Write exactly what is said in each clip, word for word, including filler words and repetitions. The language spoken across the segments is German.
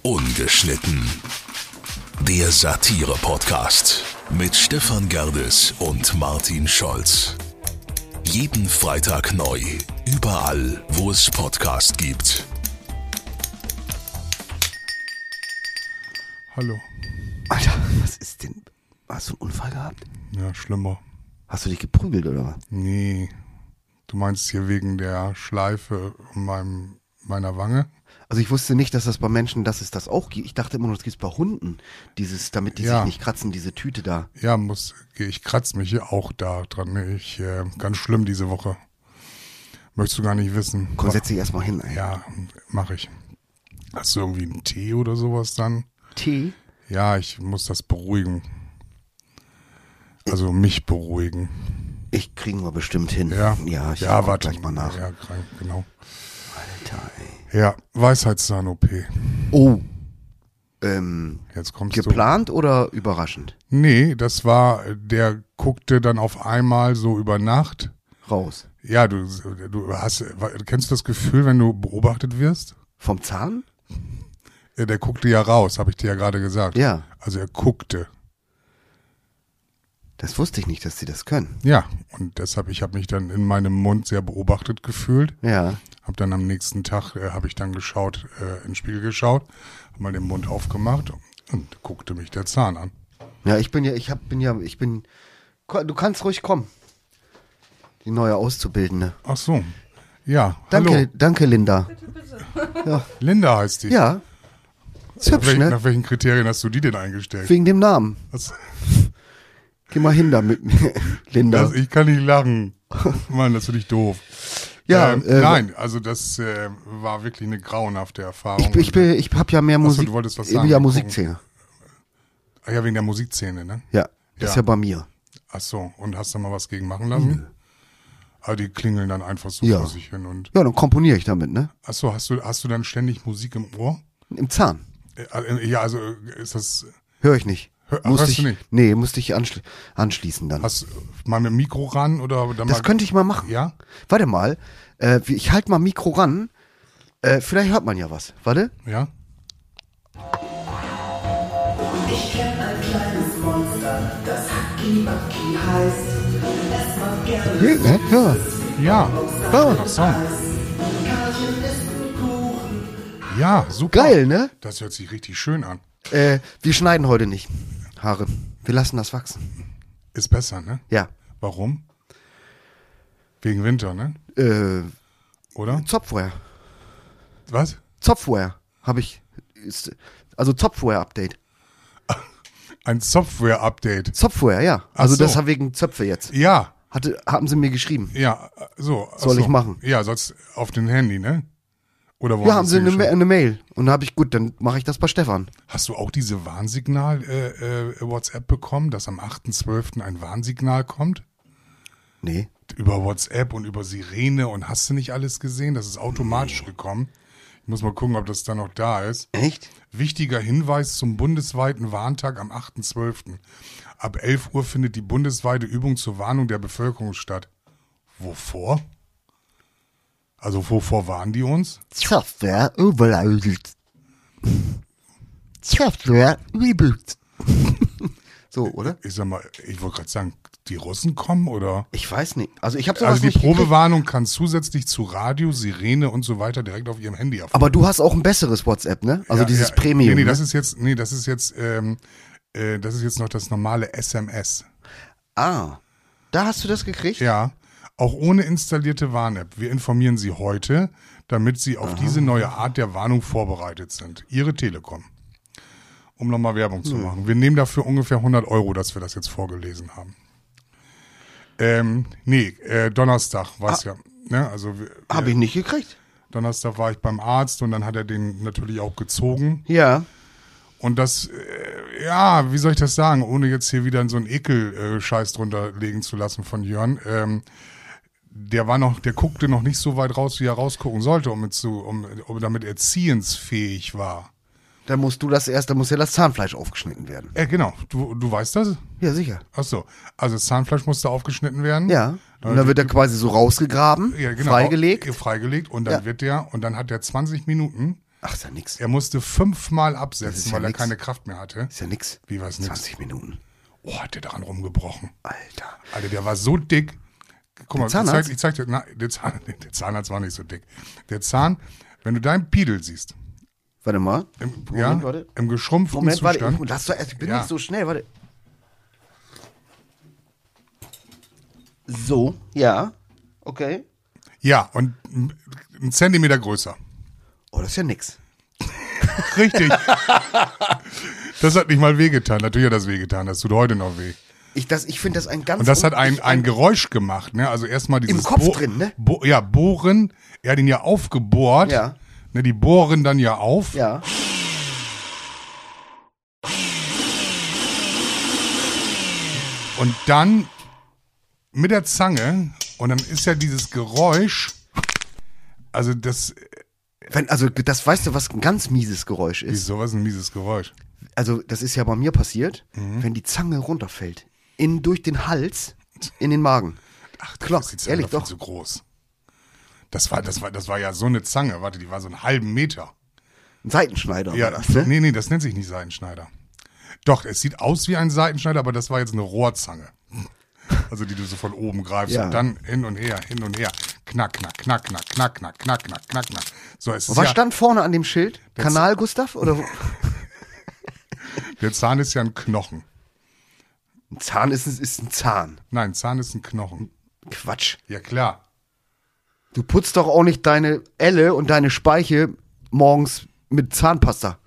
Ungeschnitten. Der Satire-Podcast mit Stefan Gerdes und Martin Scholz. Jeden Freitag neu, überall, wo es Podcast gibt. Hallo. Alter, was ist denn? Hast du einen Unfall gehabt? Ja, schlimmer. Hast du dich geprügelt oder was? Nee. Du meinst hier wegen der Schleife um meinem, meiner Wange? Also ich wusste nicht, dass das bei Menschen, dass es das auch gibt. Ich dachte immer nur, das gibt es bei Hunden. Dieses, damit die Ja. sich nicht kratzen, diese Tüte da. Ja, muss, ich kratze mich hier auch da dran. Ich, äh, ganz schlimm diese Woche. Möchtest du gar nicht wissen. Komm, setz dich erstmal hin, ey. Ja, mache ich. Hast du irgendwie einen Tee oder sowas dann? Tee? Ja, ich muss das beruhigen. Also mich beruhigen. Ich kriegen wir bestimmt hin. Ja, Ja, ich ja, guck warte gleich mal nach. Ja, krank, genau. Alter, ey. Ja, Weisheitszahn-O P. Oh. Ähm, Jetzt kommst geplant oder überraschend? du. Nee, das war, der guckte dann auf einmal so über Nacht. Raus. Ja, du, du hast, kennst du das Gefühl, wenn du beobachtet wirst? Vom Zahn? Ja, der guckte ja raus, habe ich dir ja gerade gesagt. Ja. Also er guckte. Das wusste ich nicht, dass sie das können. Ja, und deshalb, ich habe mich dann in meinem Mund sehr beobachtet gefühlt. Ja. Hab dann am nächsten Tag, äh, habe ich dann geschaut, äh, in den Spiegel geschaut, hab mal den Mund aufgemacht und guckte mich der Zahn an. Ja, ich bin ja, ich hab, bin ja, ich bin, du kannst ruhig kommen. Die neue Auszubildende. Ach so, ja, Danke, hallo. danke, Linda. Ja. Linda heißt die. Ja. Ist Nach, hübsch, welchen, ne? nach welchen Kriterien hast du die denn eingestellt? Wegen dem Namen. Was, Geh mal hin da mit mir, Linda. das, ich kann nicht lachen. Mann, das finde ich doof. Ja, ähm, äh, nein, also das äh, war wirklich eine grauenhafte Erfahrung. ich, ich, bin, ich hab ja mehr Achso, Musik. du wolltest was ich sagen, bin ja wir Musikszene. Ach ja, wegen der Musikszene, ne? Ja, das Ja. ist ja bei mir. Ach so, und hast du mal was gegen machen lassen? Aber die klingeln dann einfach so Ja. vor sich hin und. Ja, dann komponiere ich damit, ne? Ach so, hast du, hast du dann ständig Musik im Ohr? Im Zahn. Äh, Ja, also äh, ist das. Hör ich nicht. Hör- ach, musste hörst ich, du nicht? Nee, musste ich anschli anschließen dann. Hast du mal mit dem Mikro ran oder dann Das mal, könnte ich mal machen. Ja? Warte mal. Äh, wie- ich halte mal Mikro ran. Äh, vielleicht hört man ja was. Warte. Ja? Ich kenn ein kleines Monster, das Hacki Backi heißt. Es mag gerne Hey, hä? Ja. Ja. Ja. Ach so. Karlchen isst mit Kuchen. Ja, super. Geil, ne? Das hört sich richtig schön an. Äh, wir schneiden heute nicht Haare. Wir lassen das wachsen. Ist besser, ne? Ja. Warum? Wegen Winter, ne? Äh, Oder? Software. Was? Software habe ich. Ist, also Software-Update. Ein Software-Update. Software, ja. Ach Also so. das war wegen Zöpfe jetzt. Ja, Hatte, haben sie mir geschrieben. ja, so. ach Soll so. ich machen? Ja, sollst auf den Handy, ne? Oder wo Ja, haben sie eine, geschrieben? Ma- eine Mail. Und da habe ich, gut, dann mache ich das bei Stefan. Hast du auch diese Warnsignal-WhatsApp äh, äh, bekommen, dass am achten zwölften ein Warnsignal kommt? Nee. Über WhatsApp und über Sirene und hast du nicht alles gesehen? Das ist automatisch gekommen. Ich muss mal gucken, ob das da noch da ist. Echt? Wichtiger Hinweis zum bundesweiten Warntag am achten zwölften Ab elf Uhr findet die bundesweite Übung zur Warnung der Bevölkerung statt. Wovor? Also wovor warnen die uns? Software overloaded. Software reboot. So, oder? Ich sag mal, ich wollte gerade sagen, die Russen kommen oder? Ich weiß nicht. Also ich habe sowas Also die nicht gekriegt. Probewarnung kann zusätzlich zu Radio, Sirene und so weiter direkt auf ihrem Handy erfolgen. Aber du hast auch ein besseres WhatsApp, ne? Also Ja, dieses ja, Premium. Nee, nee, ne? das ist jetzt, nee, das ist jetzt, ähm, äh, das ist jetzt noch das normale S M S. Ah, da hast du das gekriegt? Ja, auch ohne installierte Warn-App. Wir informieren Sie heute, damit Sie auf diese neue Art der Warnung vorbereitet sind. Ihre Telekom. Um nochmal Werbung zu machen. Wir nehmen dafür ungefähr hundert Euro, dass wir das jetzt vorgelesen haben. Ähm, nee, äh, Donnerstag war es ja. Ne? Also wir, Habe ich nicht gekriegt. Donnerstag war ich beim Arzt und dann hat er den natürlich auch gezogen. Ja. Und das, äh, ja, wie soll ich das sagen, ohne jetzt hier wieder so einen Ekel-Scheiß drunter legen zu lassen von Jörn. Ähm, der war noch, der guckte noch nicht so weit raus, wie er rausgucken sollte, um, mit zu, um, um damit er ziehensfähig war. Da musst du das erst, da muss ja das Zahnfleisch aufgeschnitten werden. Äh, genau, du, du weißt das? Ja, sicher. Ach so, also das Zahnfleisch musste aufgeschnitten werden. Ja. Und dann wird er quasi so rausgegraben, Ja, genau, freigelegt. Freigelegt und dann Ja. wird der, und dann hat der zwanzig Minuten Ach, ist ja nix. Er musste fünfmal Das absetzen, ist ja weil er nix. keine Kraft mehr hatte. Ist ja nix. Wie war's nix? zwanzig Minuten. Oh, hat der daran rumgebrochen. Alter. Alter, der war so dick. Guck mal, ich Zahnarzt? zeig, ich zeig dir, na, der, Zahn, der Zahnarzt war nicht so dick. Der Zahn, wenn du deinen Piedel siehst, Warte mal. im, Moment, ja, warte. im geschrumpften Moment, warte. Zustand. Ich, lass doch erst, ich bin Ja. nicht so schnell, warte. So, ja. Okay. Ja, und ein Zentimeter größer. Oh, das ist ja nix. Richtig. Das hat nicht mal wehgetan. Natürlich hat das wehgetan. Das tut heute noch weh. Ich, das- ich finde das ein ganz... Und das hat ein, ich- ein Geräusch gemacht. Ne? Also erstmal dieses... Im Kopf drin, ne? Bo ja, bohren. Er hat ihn ja aufgebohrt. Ja. Ne, die bohren dann ja auf. Ja. Und dann mit der Zange. Und dann ist ja dieses Geräusch... Also das... Wenn, also, das weißt du, was ein ganz mieses Geräusch ist? Wieso, was ist ein mieses Geräusch? Also, das ist ja bei mir passiert, Mhm. wenn die Zange runterfällt. In, durch den Hals, in den Magen. Ach, Klar, ist die Zange ehrlich, doch viel doch. zu groß. Das war, das, war, das war ja so eine Zange. Warte, die war so einen halben Meter. Ein Seitenschneider Ja, war das, ne? nee, nee, das nennt sich nicht Seitenschneider. Doch, es sieht aus wie ein Seitenschneider, aber das war jetzt eine Rohrzange. Also die du so von oben greifst Ja. und dann hin und her, hin und her. Knack, knack, knack, knack, knack, knack, knack, knack, knack, knack. So, es ist Was ja, stand vorne an dem Schild? Kanal Gustav? Oder wo? der Zahn ist ja ein Knochen. Ein Zahn ist, ein- ist ein Zahn. Nein, Zahn ist ein Knochen. Quatsch. Ja, klar. Du putzt doch auch nicht deine Elle und deine Speiche morgens mit Zahnpasta.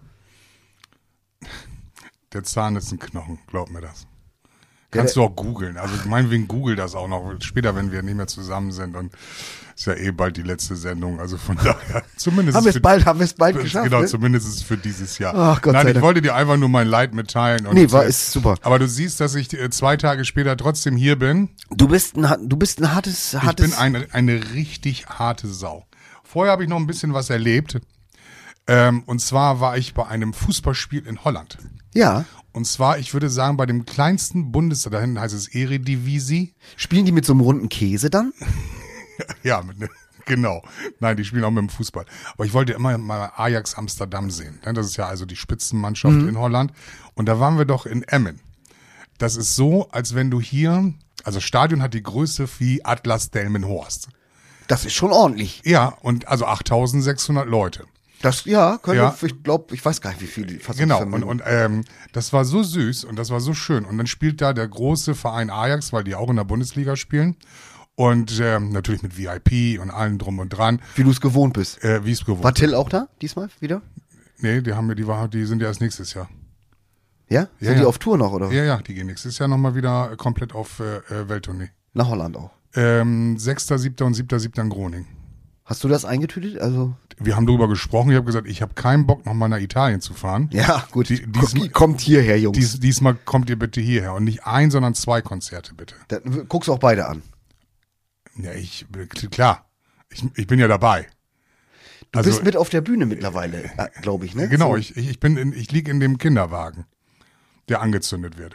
Der Zahn ist ein Knochen, glaub mir das. Ja, Kannst der- du auch googeln. Also meinetwegen google das auch noch später, wenn wir nicht mehr zusammen sind. Und ist ja eh bald die letzte Sendung. Also von daher, zumindest Haben wir ist es bald, haben wir es bald für, geschafft, Genau, ne? zumindest ist es für dieses Jahr. Ach, Gott Nein, sei ich Dank. wollte dir einfach nur mein Leid mitteilen. Und, Nee, war, äh, ist super. Aber du siehst, dass ich äh, zwei Tage später trotzdem hier bin. Du bist ein, ha- du bist ein hartes, Ich hartes... bin eine, eine richtig harte Sau. Vorher habe ich noch ein bisschen was erlebt. Ähm, und zwar war ich bei einem Fußballspiel in Holland. ja. Und zwar, ich würde sagen, bei dem kleinsten Bundesland, da hinten heißt es Eredivisie. Spielen die mit so einem runden Käse dann? Ja, mit, ne, genau. Nein, die spielen auch mit dem Fußball. Aber ich wollte immer mal Ajax Amsterdam sehen. ne? Das ist ja also die Spitzenmannschaft in Holland. Und da waren wir doch in Emmen. Das ist so, als wenn du hier, also das Stadion hat die Größe wie Atlas Delmenhorst. Das ist schon ordentlich. Ja, und also achttausendsechshundert Leute. Das, ja, könnte, Ja. ich glaube, ich weiß gar nicht, wie viele. fast Genau, fünf und, und ähm, das war so süß und das war so schön. Und dann spielt da der große Verein Ajax, weil die auch in der Bundesliga spielen. Und ähm, natürlich mit V I P und allem drum und dran, Wie du es gewohnt bist. äh, wie es gewohnt. War Till auch da, diesmal wieder? Nee, die haben wir, die, war, die sind ja erst nächstes Jahr. Ja? Ja, Sind die ja. auf Tour noch, oder? Ja, ja, die gehen nächstes Jahr nochmal wieder komplett auf äh, äh, Welttournee. Nach Holland auch. Ähm, sechster siebter und siebter siebter in Groningen. Hast du das eingetütet? Also, Wir haben darüber gesprochen, ich habe gesagt, ich habe keinen Bock, nochmal nach Italien zu fahren. ja, gut. Die- diesmal- Kommt hierher, Jungs. Dies, diesmal kommt ihr bitte hierher und nicht ein, sondern zwei Konzerte bitte. Dann guckst du auch beide an. Ja, ich, klar, ich, ich bin ja dabei. Du Also, bist mit auf der Bühne mittlerweile, glaube ich, ne? Genau, So. ich, ich, ich bin in, ich liege in dem Kinderwagen, der angezündet wird.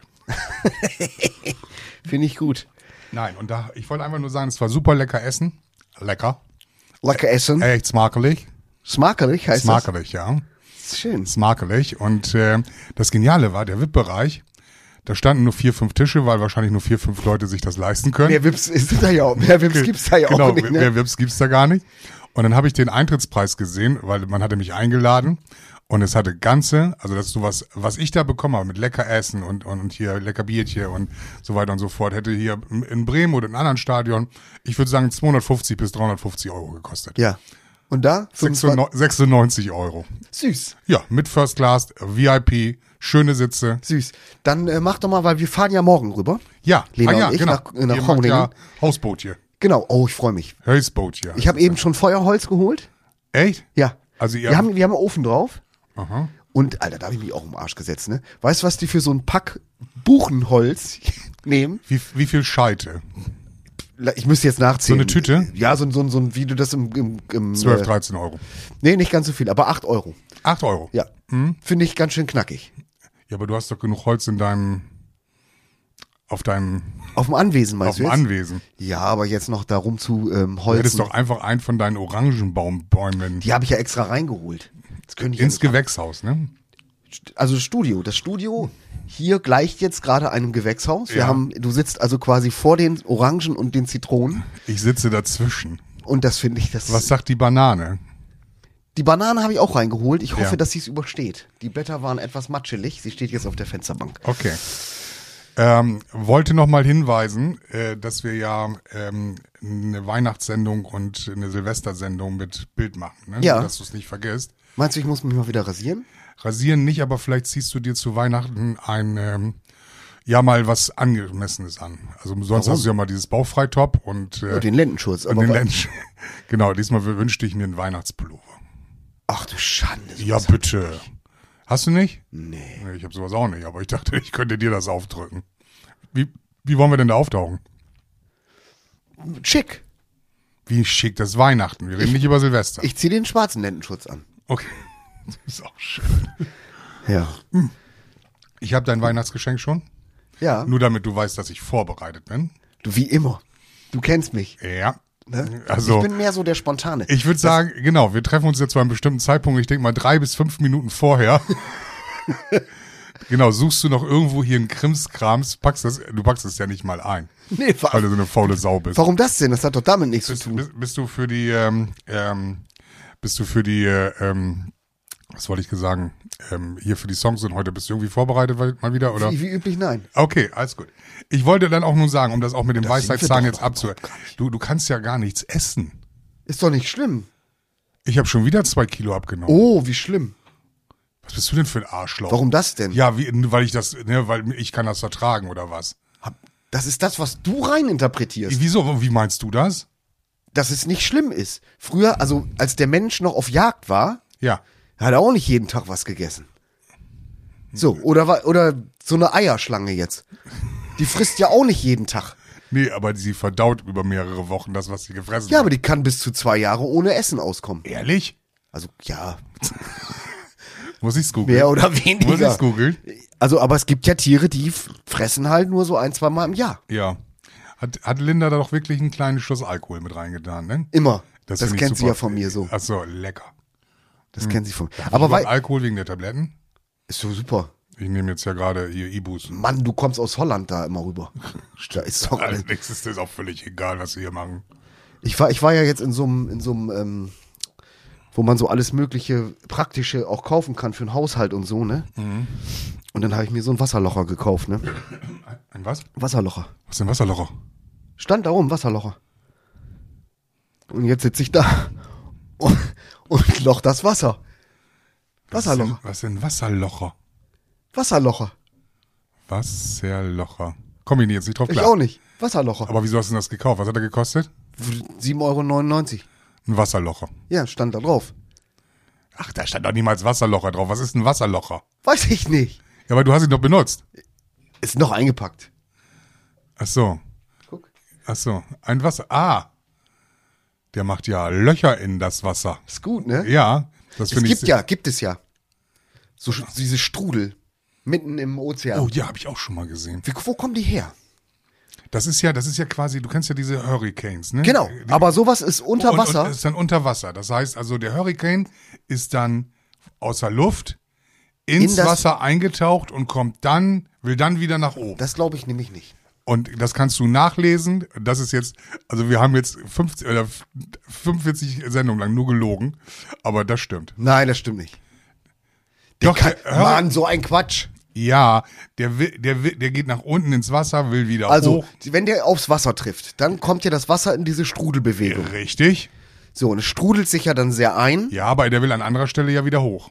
Finde ich gut. Nein, und da, ich wollte einfach nur sagen, es war super lecker essen. Lecker. Lecker essen. Echt smakelig. Smakelig heißt Smakelig, ja. das? Schön. Smakelig. Und äh, das Geniale war, der V I P-Bereich, da standen nur vier, fünf Tische, weil wahrscheinlich nur vier, fünf Leute sich das leisten können. Mehr Vips ist da ja auch. Mehr Vips gibt's da ja genau, auch nicht, ne? mehr V I Ps gibt's da gar nicht. Und dann habe ich den Eintrittspreis gesehen, weil man hatte mich eingeladen und es hatte ganze, also das ist sowas, was ich da bekommen habe mit lecker Essen und, und, und hier lecker Bierchen und so weiter und so fort, hätte hier in Bremen oder in einem anderen Stadion, ich würde sagen zweihundertfünfzig bis dreihundertünfzig Euro gekostet. Ja. Und da? fünfundzwanzig sechsundneunzig Euro. Süß. Ja, mit First Class, V I P, schöne Sitze. Süß. Dann äh, mach doch mal, weil wir fahren ja morgen rüber. Ja, Lena ah, ja, und ich genau. nach- nach Ihr macht Groningen. ja Hausboot hier. Genau. Oh, ich freue mich. Hausboot hier. Ich habe eben schon Feuerholz geholt. Echt? Ja. Also ihr wir haben, wir haben einen Ofen drauf. Aha. Und, Alter, da habe ich mich auch im Arsch gesetzt, ne? Weißt du, was die für so ein Pack Buchenholz nehmen? Wie, wie viel Scheite? Ich müsste jetzt nachzählen. So eine Tüte? Ja, so, so, so wie du das im... im, im zwölf, äh, dreizehn Euro. Nee, nicht ganz so viel, aber acht Euro. acht Euro? Ja. Hm? Finde ich ganz schön knackig. Ja, aber du hast doch genug Holz in deinem, auf deinem, Auf dem Anwesen, auf meinst dem du jetzt? Anwesen. Ja, aber jetzt noch darum zu ähm, Du holzen. hättest doch einfach einen von deinen Orangenbaumbäumen. Die habe ich ja extra reingeholt. Das könnte ich ja Ins nicht Gewächshaus, ne? Also das Studio. Das Studio hier gleicht jetzt gerade einem Gewächshaus. Wir Ja. haben, du sitzt also quasi vor den Orangen und den Zitronen. Ich sitze dazwischen. Und das finde ich, das. Was sagt die Banane? Die Banane habe ich auch reingeholt. Ich hoffe, Ja. dass sie es übersteht. Die Blätter waren etwas matschelig. Sie steht jetzt auf der Fensterbank. Okay. Ähm, wollte noch mal hinweisen, äh, dass wir ja ähm, eine Weihnachtssendung und eine Silvestersendung mit Bild machen, ne? Ja. Dass du es nicht vergisst. Meinst du, ich muss mich mal wieder rasieren? Rasieren nicht, aber vielleicht ziehst du dir zu Weihnachten ein, ähm, ja mal was Angemessenes an. Also sonst Warum? hast du ja mal dieses Bauchfreitop und, äh, Ja, den Lendenschurz. und Aber den wa- Lensch. Genau, diesmal wünschte ich mir einen Weihnachtspullover. Ach du Schande. Ja, sowas hab bitte. ich nicht. Hast du nicht? Nee. Nee, ich habe sowas auch nicht, aber ich dachte, ich könnte dir das aufdrücken. Wie, wie wollen wir denn da auftauchen? Schick. Wie schick, das ist Weihnachten. Wir reden nicht über Silvester. Ich ziehe den schwarzen Lendenschutz an. Okay, das ist auch schön. Ja. Ich habe dein Weihnachtsgeschenk schon. Ja. Nur damit du weißt, dass ich vorbereitet bin. Du, wie immer. Du kennst mich. Ja. Ne? Also, ich bin mehr so der Spontane. ich würde sagen, genau, wir treffen uns jetzt zu einem bestimmten Zeitpunkt. Ich denke mal drei bis fünf Minuten vorher. Genau, suchst du noch irgendwo hier einen Krimskrams, packst das, du packst es ja nicht mal ein, Nee, wa weil du so eine faule Sau bist. warum das denn? Das hat doch damit nichts zu Bist, tun. bist, bist du für die, ähm, ähm, bist du für die, äh, ähm, was wollte ich sagen, ähm, hier für die Songs und heute bist du irgendwie vorbereitet weil- mal wieder, oder? Wie, wie üblich, nein. Okay, alles gut. Ich wollte dann auch nur sagen, um das auch mit dem Das sind wir Weisheitszahn doch jetzt abzuhören. Du, du kannst ja gar nichts essen. Ist doch nicht schlimm. Ich habe schon wieder zwei Kilo abgenommen. Oh, wie schlimm. Was bist du denn für ein Arschloch? Warum das denn? Ja, wie, weil ich das, ne, weil ich kann das vertragen oder was? Das ist das, was du reininterpretierst. Wieso? Wie meinst du das? Dass es nicht schlimm ist. Früher, also als der Mensch noch auf Jagd war, Ja. hat er auch nicht jeden Tag was gegessen. So, oder, wa- oder so eine Eierschlange jetzt. Die frisst ja auch nicht jeden Tag. Nee, aber sie verdaut über mehrere Wochen das, was sie gefressen Ja, hat. aber die kann bis zu zwei Jahre ohne Essen auskommen. Ehrlich? Also, ja, Muss ich's googeln? mehr oder Muss weniger. ich's googeln? Also, aber es gibt ja Tiere, die f- fressen halt nur so ein, zwei Mal im Jahr. Ja. Hat, hat Linda da doch wirklich einen kleinen Schuss Alkohol mit reingetan, ne? Immer. Das, find ich kennt sie super. ja von mir so. Ach so, lecker. Das kennt sie von mir. Aber Aber weil, Alkohol wegen der Tabletten? ist so super. Ich nehme jetzt ja gerade hier Ibus. Mann, du kommst aus Holland da immer rüber. Da ist doch alles. Alles nächstes ist auch völlig egal, was sie hier machen. Ich war, ich war ja jetzt in so einem, in so einem, ähm, wo man so alles mögliche Praktische auch kaufen kann für den Haushalt und so, ne? Mhm. Und dann habe ich mir so ein Wasserlocher gekauft, ne? Ein was? Wasserlocher. Was ist denn Wasserlocher? Stand da oben, Wasserlocher. Und jetzt sitze ich da und, und loch das Wasser. Wasserlocher. Was ist denn Wasserlocher? Wasserlocher. Wasserlocher. Komm ich jetzt nicht drauf Ich klar. auch nicht. Wasserlocher. Aber wieso hast du denn das gekauft? Was hat er gekostet? sieben Euro neunundneunzig. Ein Wasserlocher. Ja, stand da drauf. Ach, da stand doch niemals Wasserlocher drauf. Was ist ein Wasserlocher? Weiß ich nicht. Ja, aber du hast ihn doch benutzt. Ist noch eingepackt. Ach so. Guck. Ach so. Ein Wasser. Ah. Der macht ja Löcher in das Wasser. Ist gut, ne? Ja. Das Es finde ich. gibt ja, gibt es ja. So sch- diese Strudel. Mitten im Ozean. Oh ja, habe ich auch schon mal gesehen. Wie, wo kommen die her? Das ist ja, das ist ja quasi, du kennst ja diese Hurricanes, ne? Genau, Die, aber sowas ist unter und, Wasser. Und ist dann unter Wasser. Das heißt also, der Hurricane ist dann außer Luft ins In das- Wasser eingetaucht und kommt dann, will dann wieder nach oben. Das glaube ich nämlich nicht. Und das kannst du nachlesen. Das ist jetzt, also wir haben jetzt fünfzig, oder fünfundvierzig Sendungen lang nur gelogen, aber das stimmt. Nein, das stimmt nicht. Der Doch, kann, der, Hur- Mann, so ein Quatsch. ja, der, will, der, will, der geht nach unten ins Wasser, will wieder Also, hoch. wenn der aufs Wasser trifft, dann kommt ja das Wasser in diese Strudelbewegung. Richtig. So, und es strudelt sich ja dann sehr ein. Ja, aber der will an anderer Stelle ja wieder hoch.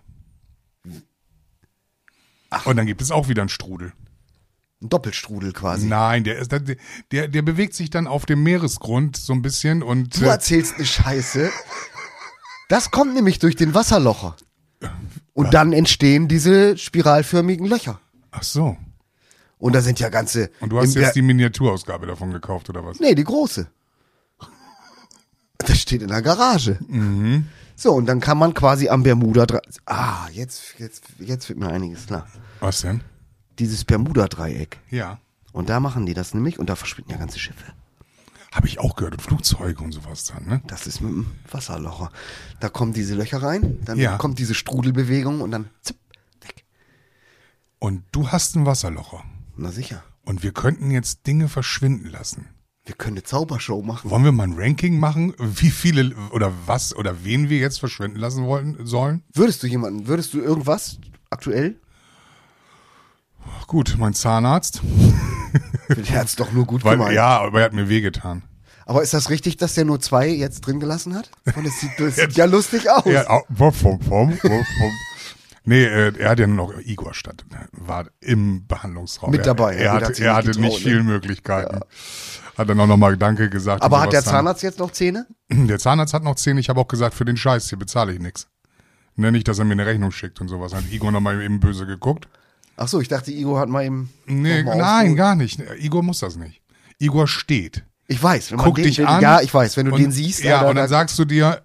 Und dann gibt es auch wieder einen Strudel. Ein Doppelstrudel quasi. Nein, der, ist, der, der, der bewegt sich dann auf dem Meeresgrund so ein bisschen und Du äh, erzählst eine Scheiße. Das kommt nämlich durch den Wasserlocher. Und dann entstehen diese spiralförmigen Löcher. ach so. Und da sind ja ganze. Und du hast im jetzt Ber- die Miniaturausgabe davon gekauft oder was? Nee, die große. Das steht in der Garage. Mhm. So, und dann kann man quasi am Bermuda. Ah, jetzt, jetzt, jetzt wird mir einiges klar. Was denn? Dieses Bermuda-Dreieck. Ja. Und da machen die das nämlich und da verschwinden ja ganze Schiffe. Habe ich auch gehört. Und Flugzeuge und sowas dann, ne? Das ist mit dem Wasserlocher. Da kommen diese Löcher rein, dann Ja. kommt diese Strudelbewegung und dann zipp, weg. Und du hast einen Wasserlocher. Na sicher. Und wir könnten jetzt Dinge verschwinden lassen. Wir können eine Zaubershow machen. Wollen wir mal ein Ranking machen, wie viele oder was oder wen wir jetzt verschwinden lassen wollen sollen? Würdest du jemanden, würdest du irgendwas aktuell? Gut, mein Zahnarzt. Der hat's doch nur gut Weil, gemeint. ja, aber er hat mir wehgetan. Aber ist das richtig, dass der nur zwei jetzt drin gelassen hat? Und das sieht, das sieht ja lustig aus. Ja, au- wupp, wupp, wupp, wupp, wupp. Nee, äh, er hat ja nur noch Igor statt, war im Behandlungsraum. Mit dabei, Er, ja, er der hatte, hat sich er nicht hatte getraut, nicht ne? viele Möglichkeiten. Hat dann auch nochmal Danke gesagt. Aber und hat der sowas dann. Zahnarzt jetzt noch Zähne? Der Zahnarzt hat noch Zähne. Ich habe auch gesagt, für den Scheiß hier bezahle ich nichts. Ne, nicht, dass er mir eine Rechnung schickt und sowas. Hat Igor nochmal eben böse geguckt. Ach so, ich dachte, Igor hat mal eben. Nee, noch mal nein, aufgeholt. gar nicht. Igor muss das nicht. Igor steht. Ich weiß, wenn man Guck den, dich den, an. Ja, ich weiß, wenn du und, den siehst. Ja, Alter, und dann da- sagst du dir,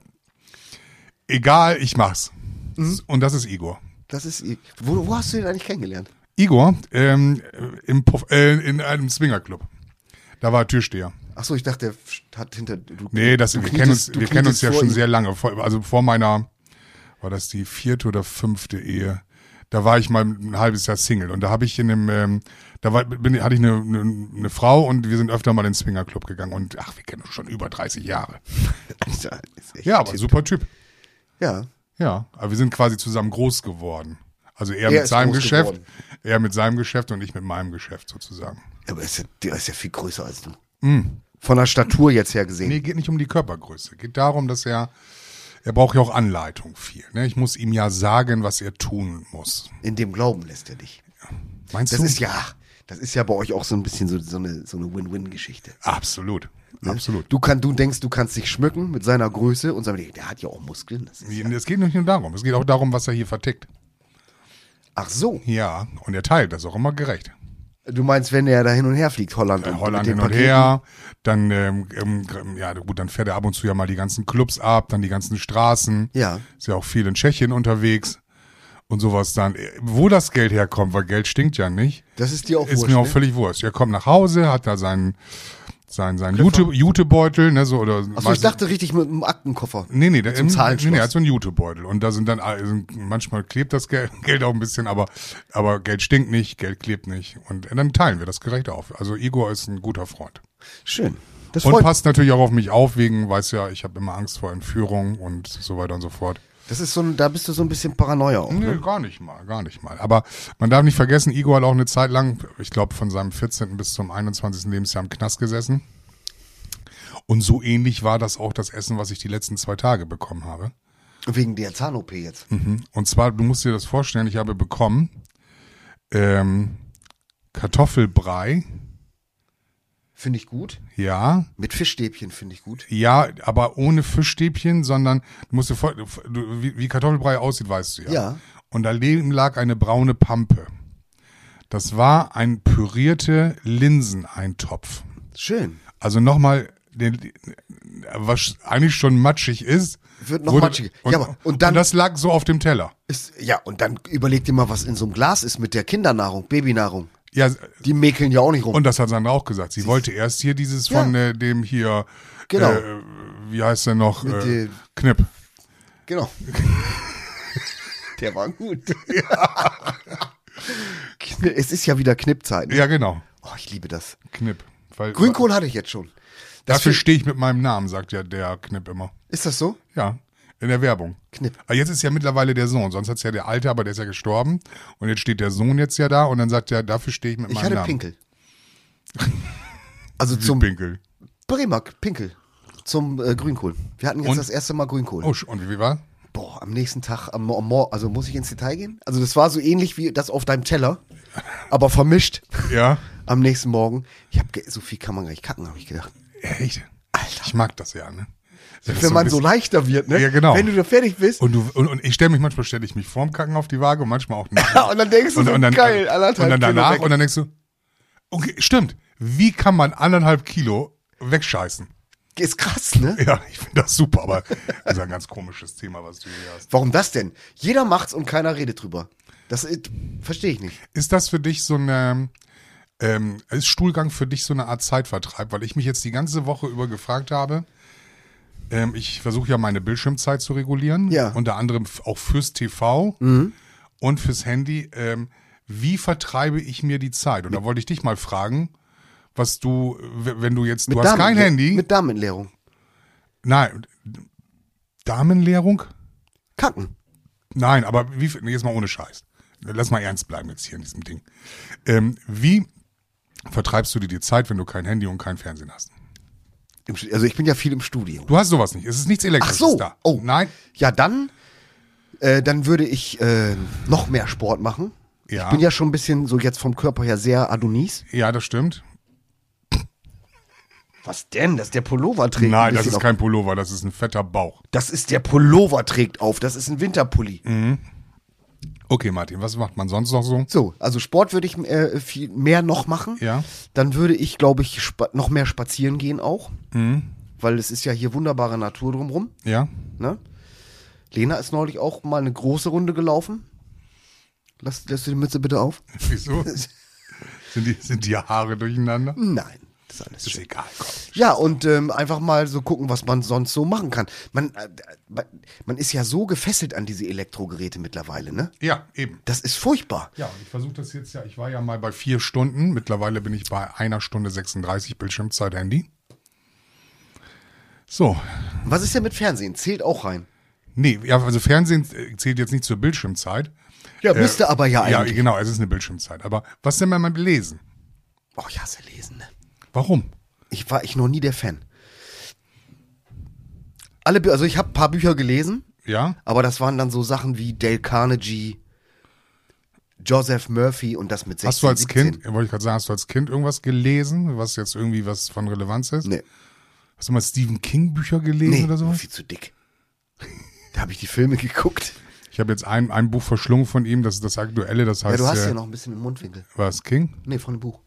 egal, ich mach's. Und das ist Igor. Das ist. Wo, wo hast du den eigentlich kennengelernt? Igor, ähm, im Puff, äh, in einem Swingerclub. Da war er Türsteher. Ach so, ich dachte, der hat hinter. Du, Nee, das, du wir knietest- kennen uns, du wir kennen uns knietest ja vor schon ihm. sehr lange. Vor, also vor meiner, war das die vierte oder fünfte Ehe? Da war ich mal ein halbes Jahr Single und da habe ich in einem, ähm, da war, bin, hatte ich eine, eine, eine Frau und wir sind öfter mal in den Swingerclub gegangen und ach, wir kennen uns schon über dreißig Jahre. Alter, ist echt Ja, ein aber Tipp. super Typ. Ja. Ja, aber wir sind quasi zusammen groß geworden. Also er, Er mit ist seinem groß Geschäft, geworden. er mit seinem Geschäft und ich mit meinem Geschäft sozusagen. Aber ist ja, der ist ja viel größer als du. Von der Statur jetzt her gesehen. Nee, geht nicht um die Körpergröße. Geht darum, dass er, er braucht ja auch Anleitung viel. Ne? Ich muss ihm ja sagen, was er tun muss. In dem Glauben lässt er dich. Meinst Das du? ist ja, das ist ja bei euch auch so ein bisschen so, so eine, so eine Win-Win-Geschichte. Absolut. Absolut. Du, kann, du denkst, du kannst dich schmücken mit seiner Größe und sagen, der hat ja auch Muskeln. Das ist ja, Es geht nicht nur darum. Es geht auch darum, was er hier vertickt. ach so, Ja, und er teilt das auch immer gerecht. du meinst, wenn er da hin und her fliegt, Holland Äh, und Holland mit den hin und Paketen? her, dann, ähm, ähm, ja gut, dann fährt er ab und zu ja mal die ganzen Clubs ab, dann die ganzen Straßen. Ja. Ist ja auch viel in Tschechien unterwegs und sowas dann. Wo das Geld herkommt, weil Geld stinkt ja nicht, Das ist dir auch ist wurscht, mir auch ne? völlig wurscht. Er kommt nach Hause, hat da seinen, seinen, seinen Jute, Jutebeutel, ne, so, oder. Achso, ich dachte richtig mit einem Aktenkoffer. Nee, nee, der, Zum im, Zahlenschloss. nee, nee, er hat so einen Jutebeutel. Und da sind dann, also manchmal klebt das Geld, Geld auch ein bisschen, aber, aber Geld stinkt nicht, Geld klebt nicht. Und dann teilen wir das gerecht auf. Also Igor ist ein guter Freund. Schön. Das Und freut passt natürlich auch auf mich auf, wegen, weiß ja, ich habe immer Angst vor Entführung und so weiter und so fort. Das ist so ein, da bist du so ein bisschen Paranoia auch. Nee, Ne? gar nicht mal, gar nicht mal. Aber man darf nicht vergessen, Igor hat auch eine Zeit lang, ich glaube von seinem vierzehnten bis zum einundzwanzigsten Lebensjahr im Knast gesessen. Und so ähnlich war das auch das Essen, was ich die letzten zwei Tage bekommen habe. Wegen der Zahn-O P jetzt. Mhm. Und zwar, du musst dir das vorstellen, ich habe bekommen ähm, Kartoffelbrei, Finde ich gut. ja, Mit Fischstäbchen finde ich gut. ja, aber ohne Fischstäbchen, sondern du musst dir vor, du, wie, wie Kartoffelbrei aussieht, weißt du ja. Ja. Und daneben lag eine braune Pampe. Das war ein pürierte Linseneintopf. Schön. Also nochmal, den- was eigentlich schon matschig ist. Wird noch wurde- matschiger. Und, Ja, aber- und dann- das lag so auf dem Teller. Ist, ja, und dann überleg dir mal, was in so einem Glas ist mit der Kindernahrung, Babynahrung. Ja, Die mäkeln ja auch nicht rum. und das hat Sandra auch gesagt. Sie wollte erst hier dieses Ja. von äh, dem hier, Genau. äh, wie heißt der noch? Mit Äh, dem- Knipp. Genau. Der war gut. Kni- Es ist ja wieder Knippzeit. Ne? Ja, genau. Oh, ich liebe das. Knipp. Weil, Grünkohl hatte ich jetzt schon. Das Dafür find- stehe ich mit meinem Namen, sagt ja der Knipp immer. Ist das so? Ja, in der Werbung. Knipp. Aber jetzt ist ja mittlerweile der Sohn, sonst hat's ja der Alte, aber der ist ja gestorben. Und jetzt steht der Sohn jetzt ja da und dann sagt er, dafür stehe ich mit Ich meinem hatte Namen. Pinkel. Also Wie zum Pinkel. Bremer Pinkel. Zum äh, Grünkohl. Wir hatten jetzt Und? das erste Mal Grünkohl. Oh, sch- und wie war? Boah, am nächsten Tag, am, am Mor- also muss ich ins Detail gehen? Also das war so ähnlich wie das auf deinem Teller, aber vermischt Ja. am nächsten Morgen. Ich habe so viel kann man gar nicht kacken, habe ich gedacht. Echt? Alter. Ich mag das ja, ne? Das ist Wenn so man ein so bisschen- leichter wird, ne? Ja, genau. Wenn du da fertig bist. Und, du, und, und ich stelle mich manchmal, stelle ich mich vorm Kacken auf die Waage und manchmal auch nicht. Und dann denkst du so, geil, anderthalb und dann Kilo danach weg. und dann denkst du, okay, stimmt, wie kann man anderthalb Kilo wegscheißen? Ist krass, ne? Ja, ich finde das super, aber das ist ein ganz komisches Thema, was du hier hast. Warum das denn? Jeder macht's und keiner redet drüber. Das ist- verstehe ich nicht. Ist das für dich so eine, Ähm, ist Stuhlgang für dich so eine Art Zeitvertreib? Weil ich mich jetzt die ganze Woche über gefragt habe, ähm, ich versuche ja meine Bildschirmzeit zu regulieren, Ja. unter anderem f- auch fürs T V Mhm. und fürs Handy. Ähm, wie vertreibe ich mir die Zeit? Und da wollte ich dich mal fragen, was du, w- wenn du jetzt, du hast kein Darmenle- Handy. Mit Darmentleerung. Nein, Damenleerung? Kacken. Nein, aber wie, nee, jetzt mal ohne Scheiß. Lass mal ernst bleiben jetzt hier in diesem Ding. Ähm, wie vertreibst du dir die Zeit, wenn du kein Handy und kein Fernsehen hast? Im Stu- Also ich bin ja viel im Studio. Du hast sowas nicht. Es ist nichts Ach Elektrisches so. da. Oh. Nein. Ja, dann, äh, dann würde ich äh, noch mehr Sport machen. Ja. Ich bin ja schon ein bisschen so jetzt vom Körper her sehr Adonis. Ja, das stimmt. Was denn? Das ist der Pullover trägt. Nein, ein das bisschen ist auf. kein Pullover, das ist ein fetter Bauch. Das ist der Pullover trägt auf. Das ist ein Winterpulli. Okay, Martin, was macht man sonst noch so? So, also Sport würde ich äh, viel mehr noch machen. Ja. Dann würde ich, glaube ich, spa- noch mehr spazieren gehen auch. Mhm. Weil es ist ja hier wunderbare Natur drumrum. Ja. Ne? Lena ist neulich auch mal eine große Runde gelaufen. Lass, lässt du die Mütze bitte auf? Wieso? sind, die, sind die Haare durcheinander? Nein, das ist alles Ist schön. egal, komm. Ja, und ähm, einfach mal so gucken, was man sonst so machen kann. Man, äh, man- man ist ja so gefesselt an diese Elektrogeräte mittlerweile, ne? Ja, eben. Das ist furchtbar. Ja, und ich versuche das jetzt ja, ich war ja mal bei vier Stunden, mittlerweile bin ich bei einer Stunde sechsunddreißig Bildschirmzeit Handy. So, Was ist denn mit Fernsehen? Zählt auch rein. nee, ja, also Fernsehen äh, zählt jetzt nicht zur Bildschirmzeit. Ja, müsste aber ja Ja, eigentlich. genau, es ist eine Bildschirmzeit. Aber was denn mal mit Lesen? Oh, ich hasse Lesen, ne? Warum? Ich war ich noch nie der Fan. Alle, Bü- also ich habe ein paar Bücher gelesen, Ja? aber das waren dann so Sachen wie Dale Carnegie, Joseph Murphy und das mit sechzehn, Hast du als siebzehn. Kind, wollte ich gerade sagen, hast du als Kind irgendwas gelesen, was jetzt irgendwie was von Relevanz ist? Nee, Hast du mal Stephen King Bücher gelesen nee, oder so? viel zu dick. Da habe ich die Filme geguckt. Ich habe jetzt ein, ein Buch verschlungen von ihm, das ist das aktuelle, das heißt. Ja, du hast äh, ja noch ein bisschen im Mundwinkel. Was, King? Nee, von dem Buch.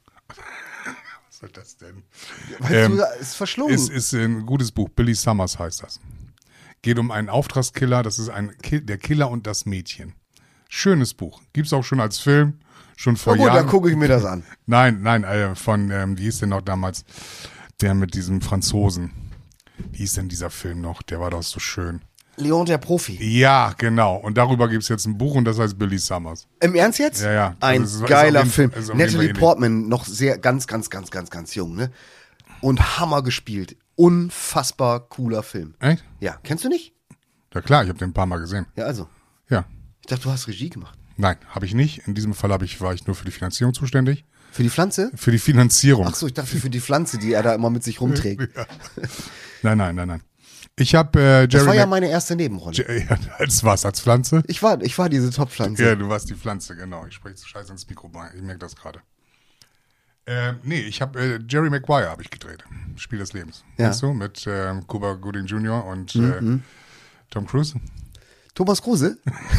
Was soll das denn? Weißt Ähm, du, ist verschlungen. Ist, ist ein gutes Buch. Billy Summers heißt das. Geht um einen Auftragskiller. Das ist ein Ki- der Killer und das Mädchen. Schönes Buch. Gibt's auch schon als Film. Schon vor Na gut, Jahren. dann gucke ich mir das an. Nein, nein, äh, von, ähm, wie hieß denn noch damals? Der mit diesem Franzosen. Wie hieß denn dieser Film noch? Der war doch so schön. Leon der Profi. Ja, genau. Und darüber gibt's jetzt ein Buch und das heißt Billy Summers. Im Ernst jetzt? Ja, ja. Ein Also es ist- ist geiler auf jeden Film. Fall- ist auf jeden Fall Natalie ähnlich. Portman, noch sehr, ganz, ganz, ganz, ganz, ganz jung, ne? Und Hammer gespielt. Unfassbar cooler Film. Echt? Ja, kennst du nicht? Ja klar, ich habe den ein paar Mal gesehen. Ja, also. Ja. Ich dachte, du hast Regie gemacht. Nein, habe ich nicht. In diesem Fall hab ich, war ich nur für die Finanzierung zuständig. Für die Pflanze? Für die Finanzierung. Ach so, ich dachte für die Pflanze, die er da immer mit sich rumträgt. Nein, nein, nein, nein. Ich habe äh, Jerry Das war ja Mac- meine erste Nebenrolle. Je- ja, als was? Als Pflanze? Ich war, ich war diese Top-Pflanze. Ja, du warst die Pflanze, genau. Ich spreche so scheiße ins Mikro rein. Ich merke das gerade. Ähm, nee, ich habe äh, Jerry Maguire habe ich gedreht. Spiel des Lebens. Ja. Kennst du? Mit ähm, Cuba Gooding Junior und äh, Tom Cruise. Thomas Kruse?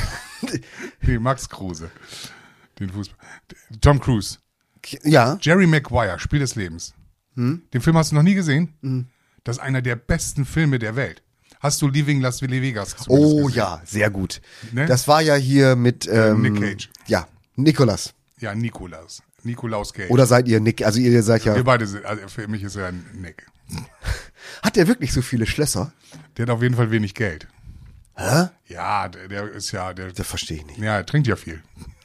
Nee, Max Kruse. Den Fußball. Tom Cruise. Ja. Jerry Maguire, Spiel des Lebens. Hm? Den Film hast du noch nie gesehen? Das ist einer der besten Filme der Welt. Hast du Leaving Las Vegas zumindest Oh gesehen? ja, sehr gut. Ne? Das war ja hier mit ähm, Nick Cage. Ja, Nicolas. Ja, Nikolaus. Nikolaus Cage. Oder seid ihr Nick? Also ihr seid ja. Wir beide sind, also für mich ist er ein Nick. Hat der wirklich so viele Schlösser? Der hat auf jeden Fall wenig Geld. Hä? Ja, der, der ist ja, der, Das verstehe ich nicht. ja, er trinkt ja viel.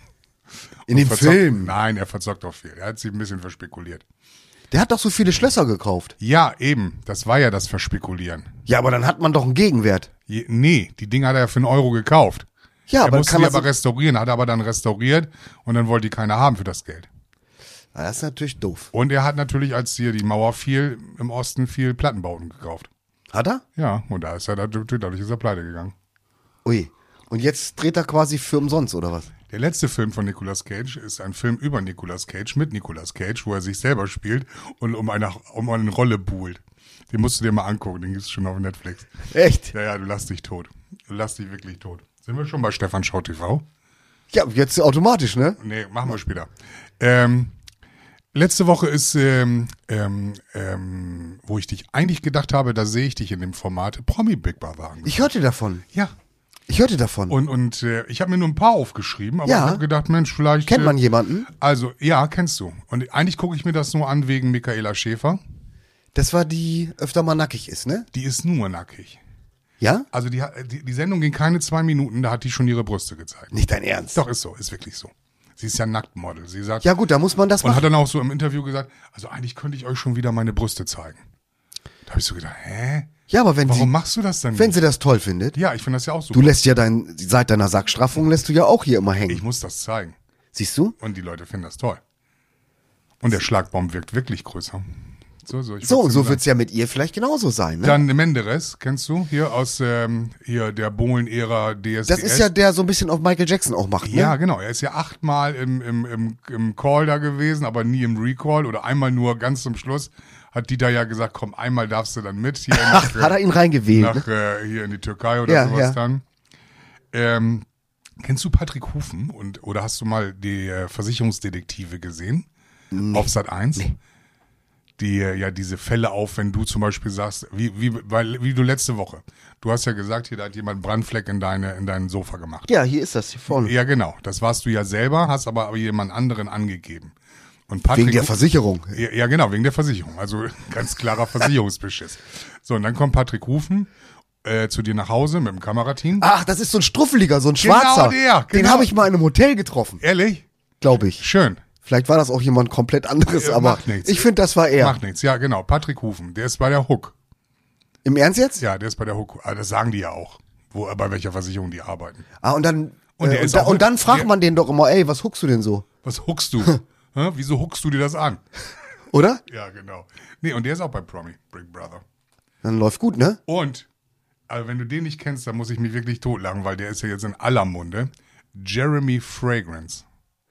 In dem Verzockt- Film. Nein, er verzockt auch viel. Er hat sich ein bisschen verspekuliert. Der hat doch so viele Schlösser gekauft. Ja, eben. Das war ja das Verspekulieren. Ja, aber dann hat man doch einen Gegenwert. Je, nee, die Dinger hat er ja für einen Euro gekauft. Ja, er aber musste kann die man aber so, restaurieren, hat aber dann restauriert und dann wollte die keiner haben für das Geld. Na, das ist natürlich doof. Und er hat natürlich, als hier die Mauer fiel, im Osten viel Plattenbauten gekauft. Hat er? Ja, und da ist er, dadurch ist er pleite gegangen. Ui. Und jetzt dreht er quasi für umsonst, oder was? Der letzte Film von Nicolas Cage ist ein Film über Nicolas Cage mit Nicolas Cage, wo er sich selber spielt und um eine, um eine Rolle buhlt. Den musst du dir mal angucken, den gibt's schon auf Netflix. Echt? Ja, ja, du lass dich tot. Du lass dich wirklich tot. Sind wir schon bei Stefan Schau T V? Ja, jetzt automatisch, ne? Nee, machen wir später. Ähm, letzte Woche ist, ähm, ähm, ähm, wo ich dich eigentlich gedacht habe, da sehe ich dich in dem Format Promi Big Brother. Ich hörte davon. Ja, Ich hörte davon. Und, und äh, ich habe mir nur ein paar aufgeschrieben, aber Ja. ich habe gedacht, Mensch, vielleicht... Kennt man äh, jemanden? Also, ja, kennst du. Und eigentlich gucke ich mir das nur an wegen Michaela Schäfer. Das war die öfter mal nackig ist, ne? Die ist nur nackig. Ja? Also die, hat- die, die Sendung ging keine zwei Minuten, da hat die schon ihre Brüste gezeigt. Nicht dein Ernst. Doch, ist so, ist wirklich so. Sie ist ja Nacktmodel. Sie sagt, Ja gut, da muss man das und hat machen. dann auch so im Interview gesagt, also eigentlich könnte ich euch schon wieder meine Brüste zeigen. Da habe ich so gedacht, hä? Ja, aber wenn Warum sie, machst du das denn wenn nicht? sie das toll findet, Ja, ich finde das ja auch super. du lässt ja dein, seit deiner Sackstraffung lässt du ja auch hier immer hängen. Ich muss das zeigen. Siehst du? Und die Leute finden das toll. Und der Schlagbaum wirkt wirklich größer. So, so, ich So, wollt's und so nur wird's ja mit ihr vielleicht genauso sein, ne? sagen. Dann Menderes, kennst du? Hier aus ähm, hier der Bohlen-Ära D S D S. Das ist ja der so ein bisschen auf Michael Jackson auch macht, ne? Ja, genau. Er ist ja achtmal im, im, im, im Call da gewesen, aber nie im Recall oder einmal nur ganz zum Schluss. Hat Dieter ja gesagt, komm, einmal darfst du dann mit hier nach, Ach, hat er ihn reingewählt, nach ne? äh, hier in die Türkei oder Ja, sowas ja. dann. Ähm, kennst du Patrick Hufen und oder hast du mal die äh, Versicherungsdetektive gesehen? Auf Sat eins? Die äh, ja diese Fälle auf, wenn du zum Beispiel sagst, wie, wie, weil, wie du letzte Woche, du hast ja gesagt, hier da hat jemand einen Brandfleck in deine, in dein Sofa gemacht. Ja, hier ist das, hier vorne. Ja, genau. Das warst du ja selber, hast aber jemand anderen angegeben. Und Patrick, Wegen der Versicherung. ja, ja, genau, wegen der Versicherung. Also ganz klarer Versicherungsbeschiss. So, und dann kommt Patrick Hufen äh, zu dir nach Hause mit dem Kamerateam. Ach, das ist so ein Struffeliger, so ein Genau Schwarzer. der, Den genau. habe ich mal in einem Hotel getroffen, Ehrlich? glaube ich. Schön. Vielleicht war das auch jemand komplett anderes, Ja, aber macht nichts. ich finde, das war er. Macht nichts. Ja, genau. Patrick Hufen. Der ist bei der Hook. Im Ernst jetzt? Ja, der ist bei der Hook. Ah, das sagen die ja auch. Wo, bei welcher Versicherung die arbeiten. Ah, und dann, Und und, der äh, ist und, da, auch und dann mit- fragt der- man den doch immer, ey, was huckst du denn so? Was huckst du? Hä? Wieso huckst du dir das an? Oder? Ja, genau. Nee, und der ist auch bei Promi, Big Brother. Dann läuft gut, ne? Und, also wenn du den nicht kennst, dann muss ich mich wirklich totlachen, weil der ist ja jetzt in aller Munde. Jeremy Fragrance.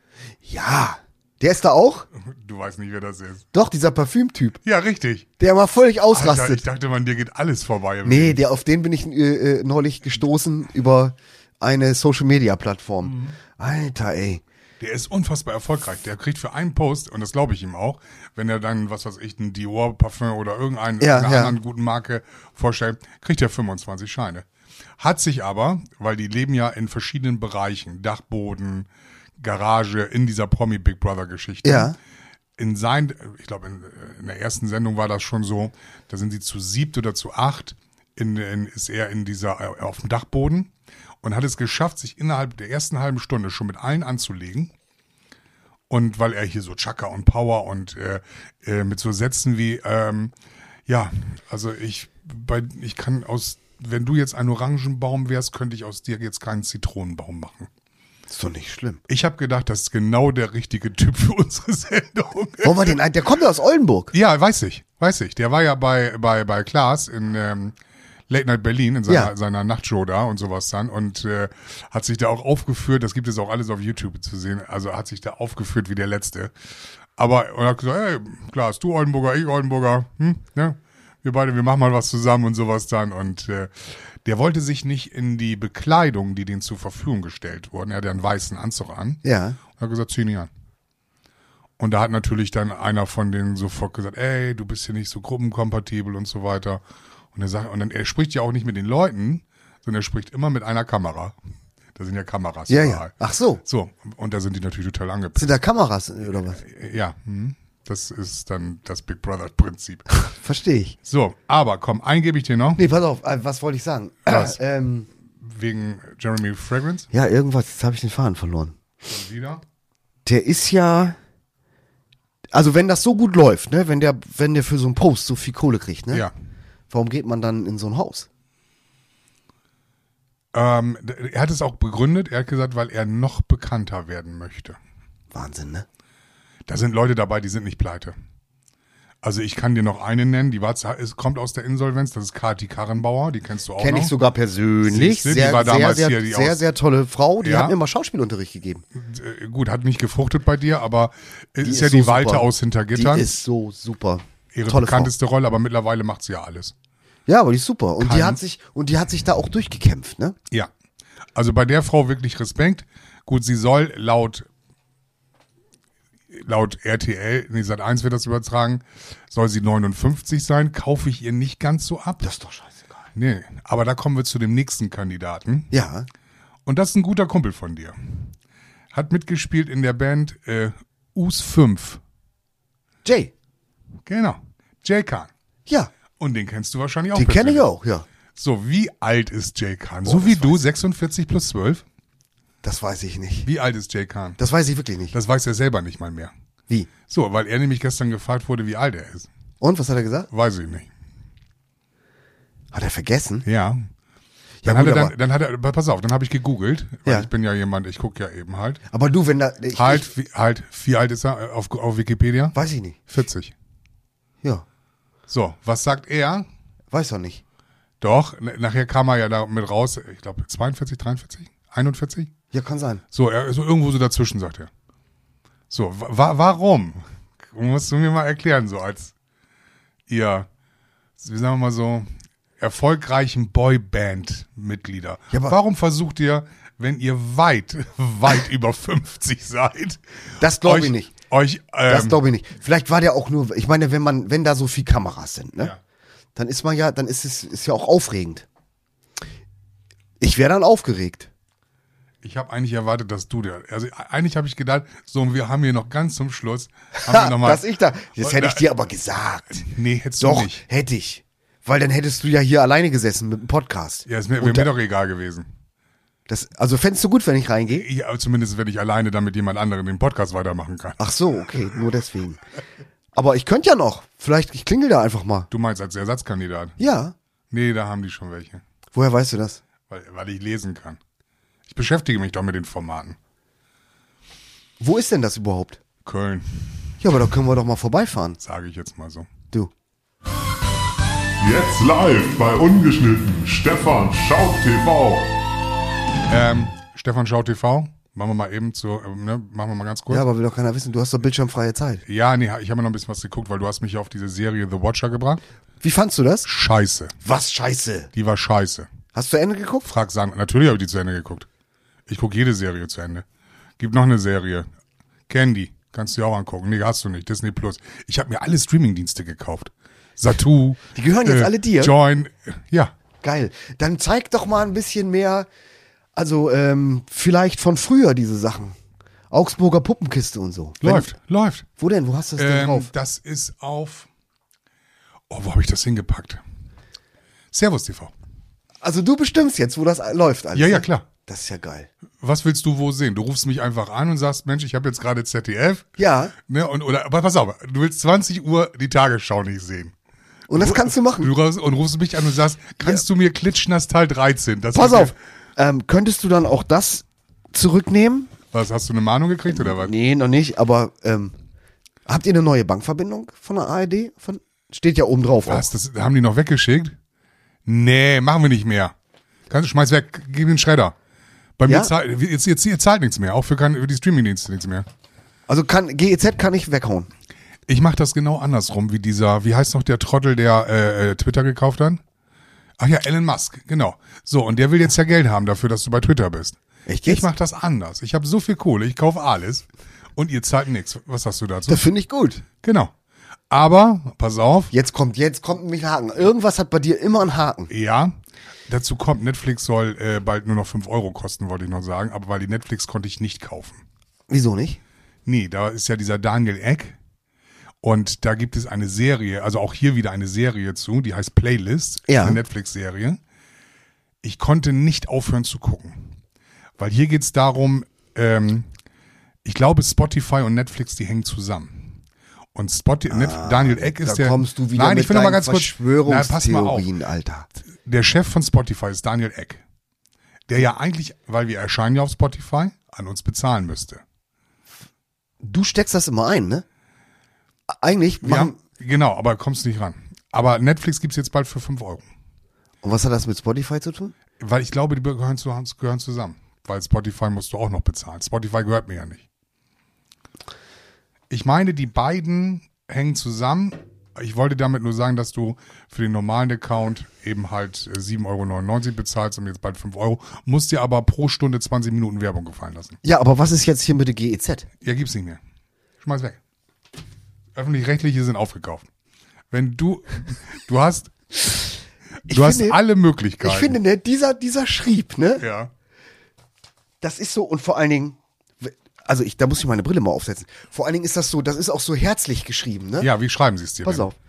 Ja. Der ist da auch? Du weißt nicht, wer das ist. Doch, dieser Parfümtyp. Ja, richtig. Der mal völlig Alter, ausrastet. ich dachte, man, dir geht alles vorbei. im Nee, Leben. der, auf den bin ich äh, äh, neulich gestoßen über eine Social-Media-Plattform. Mhm. Alter, ey. Der ist unfassbar erfolgreich. Der kriegt für einen Post, und das glaube ich ihm auch, wenn er dann, was weiß ich, ein Dior-Parfum oder irgendeine Ja, einer ja. anderen guten Marke vorstellt, kriegt er fünfundzwanzig Scheine. Hat sich aber, weil die leben ja in verschiedenen Bereichen, Dachboden, Garage, in dieser Promi-Big Brother-Geschichte. Ja. In sein, ich glaube, in, in der ersten Sendung war das schon so, da sind sie zu siebt oder zu acht, in, in, ist er in dieser, äh, auf dem Dachboden und hat es geschafft, sich innerhalb der ersten halben Stunde schon mit allen anzulegen. Und weil er hier so Chaka und Power und äh, äh, mit so Sätzen wie, ähm, ja, also ich, bei, ich kann aus, wenn du jetzt ein Orangenbaum wärst, könnte ich aus dir jetzt keinen Zitronenbaum machen. Ist doch nicht schlimm. Ich habe gedacht, das ist genau der richtige Typ für unsere Sendung. Wollen wir den ein? Der kommt ja aus Oldenburg. Ja, weiß ich, weiß ich. Der war ja bei bei bei Klaas in ähm, Late Night Berlin in seiner, Ja. seiner Nachtshow da und sowas dann und äh, hat sich da auch aufgeführt, das gibt es auch alles auf YouTube zu sehen, also hat sich da aufgeführt wie der Letzte. Aber und hat gesagt, hey, Klaas, du Oldenburger, ich Oldenburger, hm, ne? Wir beide, wir machen mal was zusammen und sowas dann und äh, der wollte sich nicht in die Bekleidung, die denen zur Verfügung gestellt wurden, er hat ja einen weißen Anzug an, Ja. und hat gesagt, zieh nicht an. Und da hat natürlich dann einer von denen sofort gesagt, ey, du bist hier nicht so gruppenkompatibel und so weiter. Und er sagt, und dann, er spricht ja auch nicht mit den Leuten, sondern er spricht immer mit einer Kamera. Da sind ja Kameras Ja, überall. ja. Ach so. So, und da sind die natürlich total angepisst. Sind da Kameras oder was? Ja, hm, das ist dann das Big Brother-Prinzip. Verstehe ich. So, aber komm, einen gebe ich dir noch, Nee, pass auf, äh, was wollte ich sagen? Was? ähm, wegen Jeremy Fragrance. ja, irgendwas, jetzt habe ich den Faden verloren. Und wieder. Der ist ja, also wenn das so gut läuft, ne, wenn der, wenn der für so einen Post so viel Kohle kriegt, ne? Ja. Warum geht man dann in so ein Haus? Ähm, er hat es auch begründet, er hat gesagt, weil er noch bekannter werden möchte. Wahnsinn, ne? Da sind Leute dabei, die sind nicht pleite. Also ich kann dir noch eine nennen, die war, es kommt aus der Insolvenz, das ist Kati Karrenbauer, die kennst du auch Kenne noch. ich sogar persönlich. Siehste, die sehr, war damals sehr, hier, sehr, die sehr, aus- sehr tolle Frau. Die Ja. hat mir mal Schauspielunterricht gegeben. Äh, Gut, hat nicht gefruchtet bei dir, aber es Die ist ja so die Walte super. aus Hintergittern. Die ist so super. Ihre Tolle Frau. bekannteste Rolle, aber mittlerweile macht sie ja alles. Ja, aber die ist super. Und die Kann- hat sich, und die hat sich da auch durchgekämpft, ne? Ja. Also bei der Frau wirklich Respekt. Gut, sie soll laut laut R T L, nee, Sat eins wird das übertragen, soll sie neunundfünfzig sein, kaufe ich ihr nicht ganz so ab. Das ist doch scheißegal. nee. Aber da kommen wir zu dem nächsten Kandidaten. Ja. Und das ist ein guter Kumpel von dir. Hat mitgespielt in der Band äh, U S fünf. Jay. Genau. Jay Khan. Ja. Und den kennst du wahrscheinlich auch. Den kenne ich persönlich. auch, ja. So, wie alt ist Jay Khan? Boah, so wie das du, weiß- sechsundvierzig plus zwölf? Das weiß ich nicht. Wie alt ist Jay Khan? Das weiß ich wirklich nicht. Das weiß er selber nicht mal mehr. Wie? So, weil er nämlich gestern gefragt wurde, wie alt er ist. Und, was hat er gesagt? Weiß ich nicht. Hat er vergessen? Ja. Ja, Dann gut, hat er aber- dann, dann hat er, pass auf, dann habe ich gegoogelt, weil Ja. ich bin ja jemand, ich gucke ja eben halt. Aber du, wenn da... Ich, Halt, wie, halt, wie alt ist er äh, auf, auf Wikipedia? Ich, weiß ich nicht. vierzig. Ja. So, was sagt er? Weiß doch nicht. Doch, n- nachher kam er ja da mit raus, ich glaube zweiundvierzig, dreiundvierzig, einundvierzig? Ja, kann sein. So, er so irgendwo so dazwischen, sagt er. So, wa warum? Musst du mir mal erklären, so als ihr, wie sagen wir mal so, erfolgreichen Boyband-Mitglieder. Ja, aber- warum versucht ihr, wenn ihr weit, weit über fünfzig seid, Das glaube euch- ich nicht. Euch, Das ähm, glaube ich nicht. Vielleicht war der auch nur... Ich meine, wenn man, wenn da so viel Kameras sind, ne? Ja. Dann ist man ja, dann ist es ist ja auch aufregend. Ich wäre dann aufgeregt. ich habe eigentlich erwartet, dass du der, also eigentlich habe ich gedacht, so, wir haben hier noch ganz zum Schluss, haben wir noch mal, Dass ich da... Das hätte ich dir aber gesagt. nee, hättest du Doch, nicht. hätte ich. Weil dann hättest du ja hier alleine gesessen mit dem Podcast. Ja, ist mir, Und wäre mir da- doch egal gewesen. Das, also fändest du gut, wenn ich reingehe? Ja, zumindest wenn ich alleine damit jemand anderen den Podcast weitermachen kann. Ach so, okay, nur deswegen. Aber ich könnte ja noch. Vielleicht, ich klingel da einfach mal. Du meinst als Ersatzkandidat? Ja. Nee, da haben die schon welche. Woher weißt du das? Weil, weil ich lesen kann. Ich beschäftige mich doch mit den Formaten. Wo ist denn das überhaupt? Köln, Ja, aber da können wir doch mal vorbeifahren. sage ich jetzt mal so. Du. Jetzt live bei Ungeschnitten. Stefan schaut T V. Ähm, Stefan Schau T V, machen wir mal eben zu, ähm, ne, machen wir mal ganz kurz. Ja, aber will doch keiner wissen, du hast doch bildschirmfreie Zeit. Ja, nee, ich habe noch ein bisschen was geguckt, weil du hast mich auf diese Serie The Watcher gebracht. Wie fandst du das? Scheiße. Was scheiße. Die war scheiße. Hast du zu Ende geguckt? Frag Sandra. Natürlich habe ich die zu Ende geguckt. Ich gucke jede Serie zu Ende. Gibt noch eine Serie. Candy. Kannst du dir auch angucken. Nee, hast du nicht. Disney Plus. Ich habe mir alle Streamingdienste gekauft. Satu. Die gehören jetzt alle dir? Join. Ja. Geil. Dann zeig doch mal ein bisschen mehr, also ähm, vielleicht von früher diese Sachen. Augsburger Puppenkiste und so. Wenn- Läuft. Läuft. Wo denn? Wo hast du das denn Ähm, drauf? das ist auf. Oh, wo habe ich das hingepackt? Servus T V. Also du bestimmst jetzt, wo das läuft alles. Ja, ja, ne? klar. Das ist ja geil. Was willst du wo sehen? Du rufst mich einfach an und sagst, Mensch, ich habe jetzt gerade Z D F. Ja. Ne, und, oder, aber pass auf, du willst zwanzig Uhr die Tagesschau nicht sehen. Und das kannst du machen. Du rufst, und rufst mich an und sagst, kannst du mir Klitschnass Teil dreizehn? Das Pass ist- auf. Ähm, könntest du dann auch das zurücknehmen? Was, hast du eine Mahnung gekriegt oder was? Nee, noch nicht, aber ähm, habt ihr eine neue Bankverbindung von der A R D? Von, steht ja oben drauf. Was, das haben die noch weggeschickt? Nee, machen wir nicht mehr. Kannst du, schmeiß weg, gib den Schredder. Bei mir Ja? zahlt, jetzt, jetzt, ihr zahlt nichts mehr, auch für, kein, für die Streamingdienste nichts mehr. Also kann G E Z kann ich weghauen. Ich mache das genau andersrum, wie dieser, wie heißt noch der Trottel, der äh, äh, Twitter gekauft hat? Ach ja, Elon Musk, genau. So, und der will jetzt ja Geld haben dafür, dass du bei Twitter bist. Echt jetzt? Ich mache das anders. Ich habe so viel Kohle, ich kaufe alles und ihr zahlt nichts. Was hast du dazu? Das finde ich gut. Genau. Aber, pass auf, Jetzt kommt, jetzt kommt nämlich ein Haken. Irgendwas hat bei dir immer einen Haken. ja, dazu kommt, Netflix soll äh, bald nur noch fünf Euro kosten, wollte ich noch sagen, aber weil die Netflix konnte ich nicht kaufen. Wieso nicht? Nee, da ist ja dieser Daniel Ek und da gibt es eine Serie, also auch hier wieder eine Serie zu, die heißt Playlist, Ja. eine Netflix-Serie. Ich konnte nicht aufhören zu gucken, weil hier geht's darum, ähm, ich glaube Spotify und Netflix, die hängen zusammen. Und Spotify, ah, Daniel Ek ist da der... kommst du wieder Nein, mit ich will noch mal deinen ganz kurz... Na, pass mal auf. Verschwörungstheorien, Alter. Der Chef von Spotify ist Daniel Ek, der ja eigentlich, weil wir erscheinen ja auf Spotify, an uns bezahlen müsste. Du steckst das immer ein, ne? Eigentlich Ja, machen, genau, aber kommst nicht ran. Aber Netflix gibt's jetzt bald für fünf Euro. Und was hat das mit Spotify zu tun? Weil ich glaube, die gehören, zu, gehören zusammen. Weil Spotify musst du auch noch bezahlen. Spotify gehört mir ja nicht. Ich meine, die beiden hängen zusammen. Ich wollte damit nur sagen, dass du für den normalen Account eben halt sieben Euro neunundneunzig bezahlst und jetzt bald fünf Euro. Musst dir aber pro Stunde zwanzig Minuten Werbung gefallen lassen. Ja, aber was ist jetzt hier mit der G E Z? Ja, gibt's nicht mehr. Schmeiß weg. Öffentlich-rechtliche sind aufgekauft. Wenn du, du hast, Ich Du hast finde- alle Möglichkeiten. Ich finde, ne, dieser, dieser Schrieb, ne, Ja. das ist so, und vor allen Dingen, also ich, da muss ich meine Brille mal aufsetzen. Vor allen Dingen ist das so, das ist auch so herzlich geschrieben, ne? Ja, wie schreiben Sie es dir Pass denn? auf.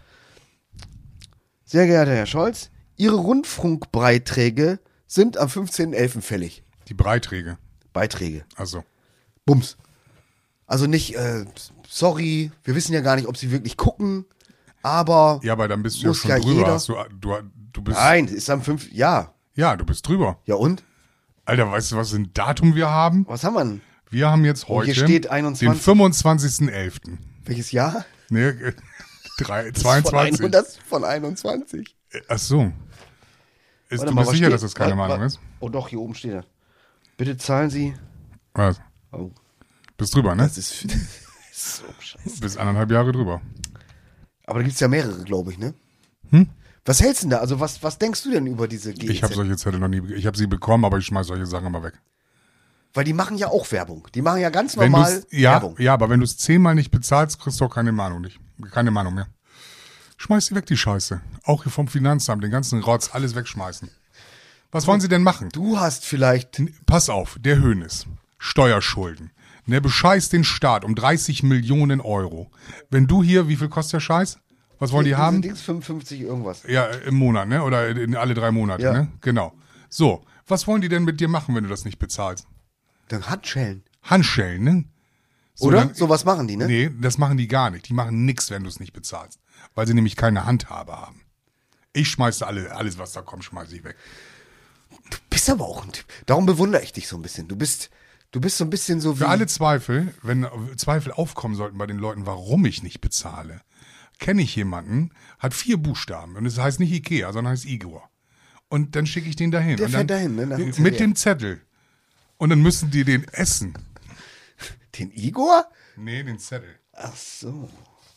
Sehr geehrter Herr Scholz, Ihre Rundfunkbeiträge sind am fünfzehnten elften fällig. Die Beiträge. Beiträge. Also. Bums. Also nicht, äh, sorry, wir wissen ja gar nicht, ob Sie wirklich gucken, aber. Ja, aber dann bist du ja Muss schon ja drüber. jeder- Hast du, du, du bist, Nein, ist am fünften Ja. Ja, du bist drüber. Ja und? Alter, weißt du, was für ein Datum wir haben? Was haben wir denn? Wir haben jetzt heute hier steht den einundzwanzig. fünfundzwanzigsten elften Welches Jahr? Nee, äh, drei, Von, zweiundzwanzig. ein, das von einundzwanzig. Ach so. Ist, Warte du mal, bist was sicher, steht- dass das keine wa- Meinung wa- ist? Oh doch, hier oben steht er. Bitte zahlen Sie. Was? Oh, Bist drüber, ne? das ist, das ist so scheiße. Bis anderthalb Jahre drüber. Aber da gibt's ja mehrere, glaube ich, ne? Hm? Was hältst du denn da? Also was, was denkst du denn über diese G E Z? Ich habe solche Zettel noch nie, ich habe sie bekommen, aber ich schmeiß solche Sachen immer weg. Weil die machen ja auch Werbung. Die machen ja ganz Wenn normal du's, ja, Werbung. ja, aber wenn du es zehnmal nicht bezahlst, kriegst du auch keine Meinung nicht. Keine Meinung mehr. Schmeiß sie weg, die Scheiße. Auch hier vom Finanzamt, den ganzen Rotz, alles wegschmeißen. Was wollen sie denn machen? Du hast vielleicht, Pass auf, der Hönes. Steuerschulden. Der bescheißt den Staat um dreißig Millionen Euro. Wenn du hier, wie viel kostet der Scheiß? Was wollen die diese haben? Dings fünfundfünfzig irgendwas. Ja, im Monat, ne? Oder in alle drei Monate, Ja. ne? Genau. So, was wollen die denn mit dir machen, wenn du das nicht bezahlst? Dann Handschellen. Handschellen, ne? So, Oder? dann- So was machen die, ne? Nee, das machen die gar nicht. Die machen nix, wenn du es nicht bezahlst. Weil sie nämlich keine Handhabe haben. Ich schmeiße alle, alles, was da kommt, schmeiße ich weg. Du bist aber auch ein Typ. Darum bewundere ich dich so ein bisschen. Du bist, du bist so ein bisschen so wie. Für alle Zweifel, wenn Zweifel aufkommen sollten bei den Leuten, warum ich nicht bezahle, kenne ich jemanden, hat vier Buchstaben und es heißt nicht Ikea, sondern heißt Igor. Und dann schicke ich den dahin. Der und fährt dann, dahin, ne, nach dem Mit Zettel. dem Zettel. Und dann müssen die den essen. Den Igor? Nee, den Zettel. Ach so.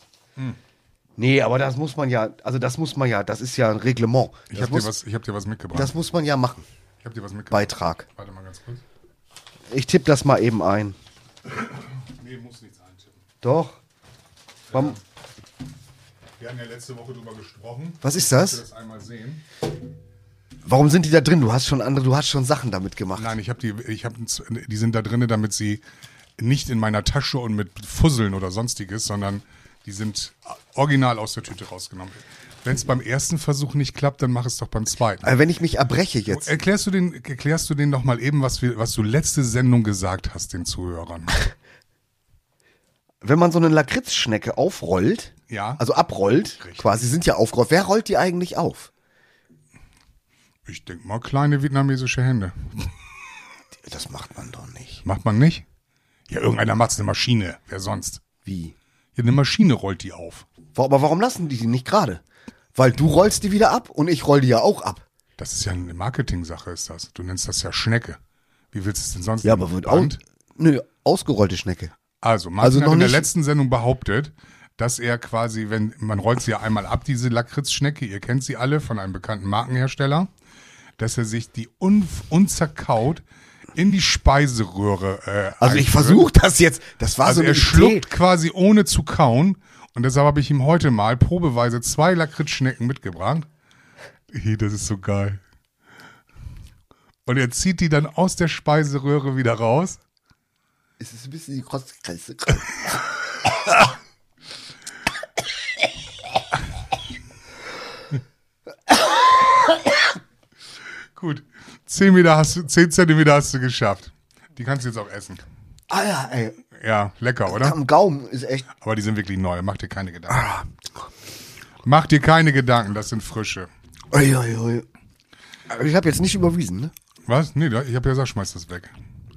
Nee, aber das muss man ja, also das muss man ja, das ist ja ein Reglement. Ich Das habe dir, muss- was- ich hab dir was mitgebracht. Das muss man ja machen. ich habe dir was mitgebracht. Beitrag. Warte mal ganz kurz. Ich tippe das mal eben ein. Nee, muss nichts eintippen. Doch. Warum- Wir haben ja letzte Woche drüber gesprochen. Was ist Ich das? möchte das einmal sehen. Warum sind die da drin? Du hast schon andere, du hast schon Sachen damit gemacht. Nein, ich habe die, ich habe, die sind da drin, damit sie nicht in meiner Tasche und mit Fusseln oder sonstiges, sondern die sind original aus der Tüte rausgenommen. Wenn es beim ersten Versuch nicht klappt, dann mach es doch beim zweiten. Also wenn ich mich erbreche jetzt. Erklärst du den, erklärst du den noch mal eben, was wir, was du letzte Sendung gesagt hast den Zuhörern? Wenn man so eine Lakritzschnecke aufrollt, Ja. also abrollt, Richtig. quasi sind ja aufgerollt. Wer rollt die eigentlich auf? Ich denk mal kleine vietnamesische Hände. Das macht man doch nicht. Macht man nicht? Ja, irgendeiner macht's, eine Maschine. Wer sonst? Wie? Ja, eine Maschine rollt die auf. Wo- Aber warum lassen die die nicht gerade? Weil du rollst die wieder ab und ich roll die ja auch ab. Das ist ja eine Marketing-Sache, ist das. Du nennst das ja Schnecke. Wie willst du es denn sonst Ja, nennen? aber wird auch. Band? Nö, ausgerollte Schnecke. Also, Martin Also hat noch in der nicht- letzten Sendung behauptet, dass er quasi, wenn, man rollt sie ja einmal ab, diese Lakritzschnecke, ihr kennt sie alle von einem bekannten Markenhersteller, dass er sich die un, unzerkaut in die Speiseröhre äh, Also ich einführt. versuche das jetzt. Das war Also so er eine schluckt Idee. quasi ohne zu kauen und deshalb habe ich ihm heute mal probeweise zwei Lakritzschnecken mitgebracht. Hey, das ist so geil. Und er zieht die dann aus der Speiseröhre wieder raus. Es ist ein bisschen die Kotzgrenze. Gut, zehn Meter hast du, zehn Zentimeter hast du geschafft. Die kannst du jetzt auch essen. Ah ja, ey. Ja, lecker, oder? Am Gaumen ist echt. Aber die sind wirklich neu, mach dir keine Gedanken. Mach dir keine Gedanken, das sind frische. Ui, ui, ui. Aber ich habe jetzt nicht überwiesen, ne? Was? Nee, da- ich habe ja gesagt, schmeiß das weg.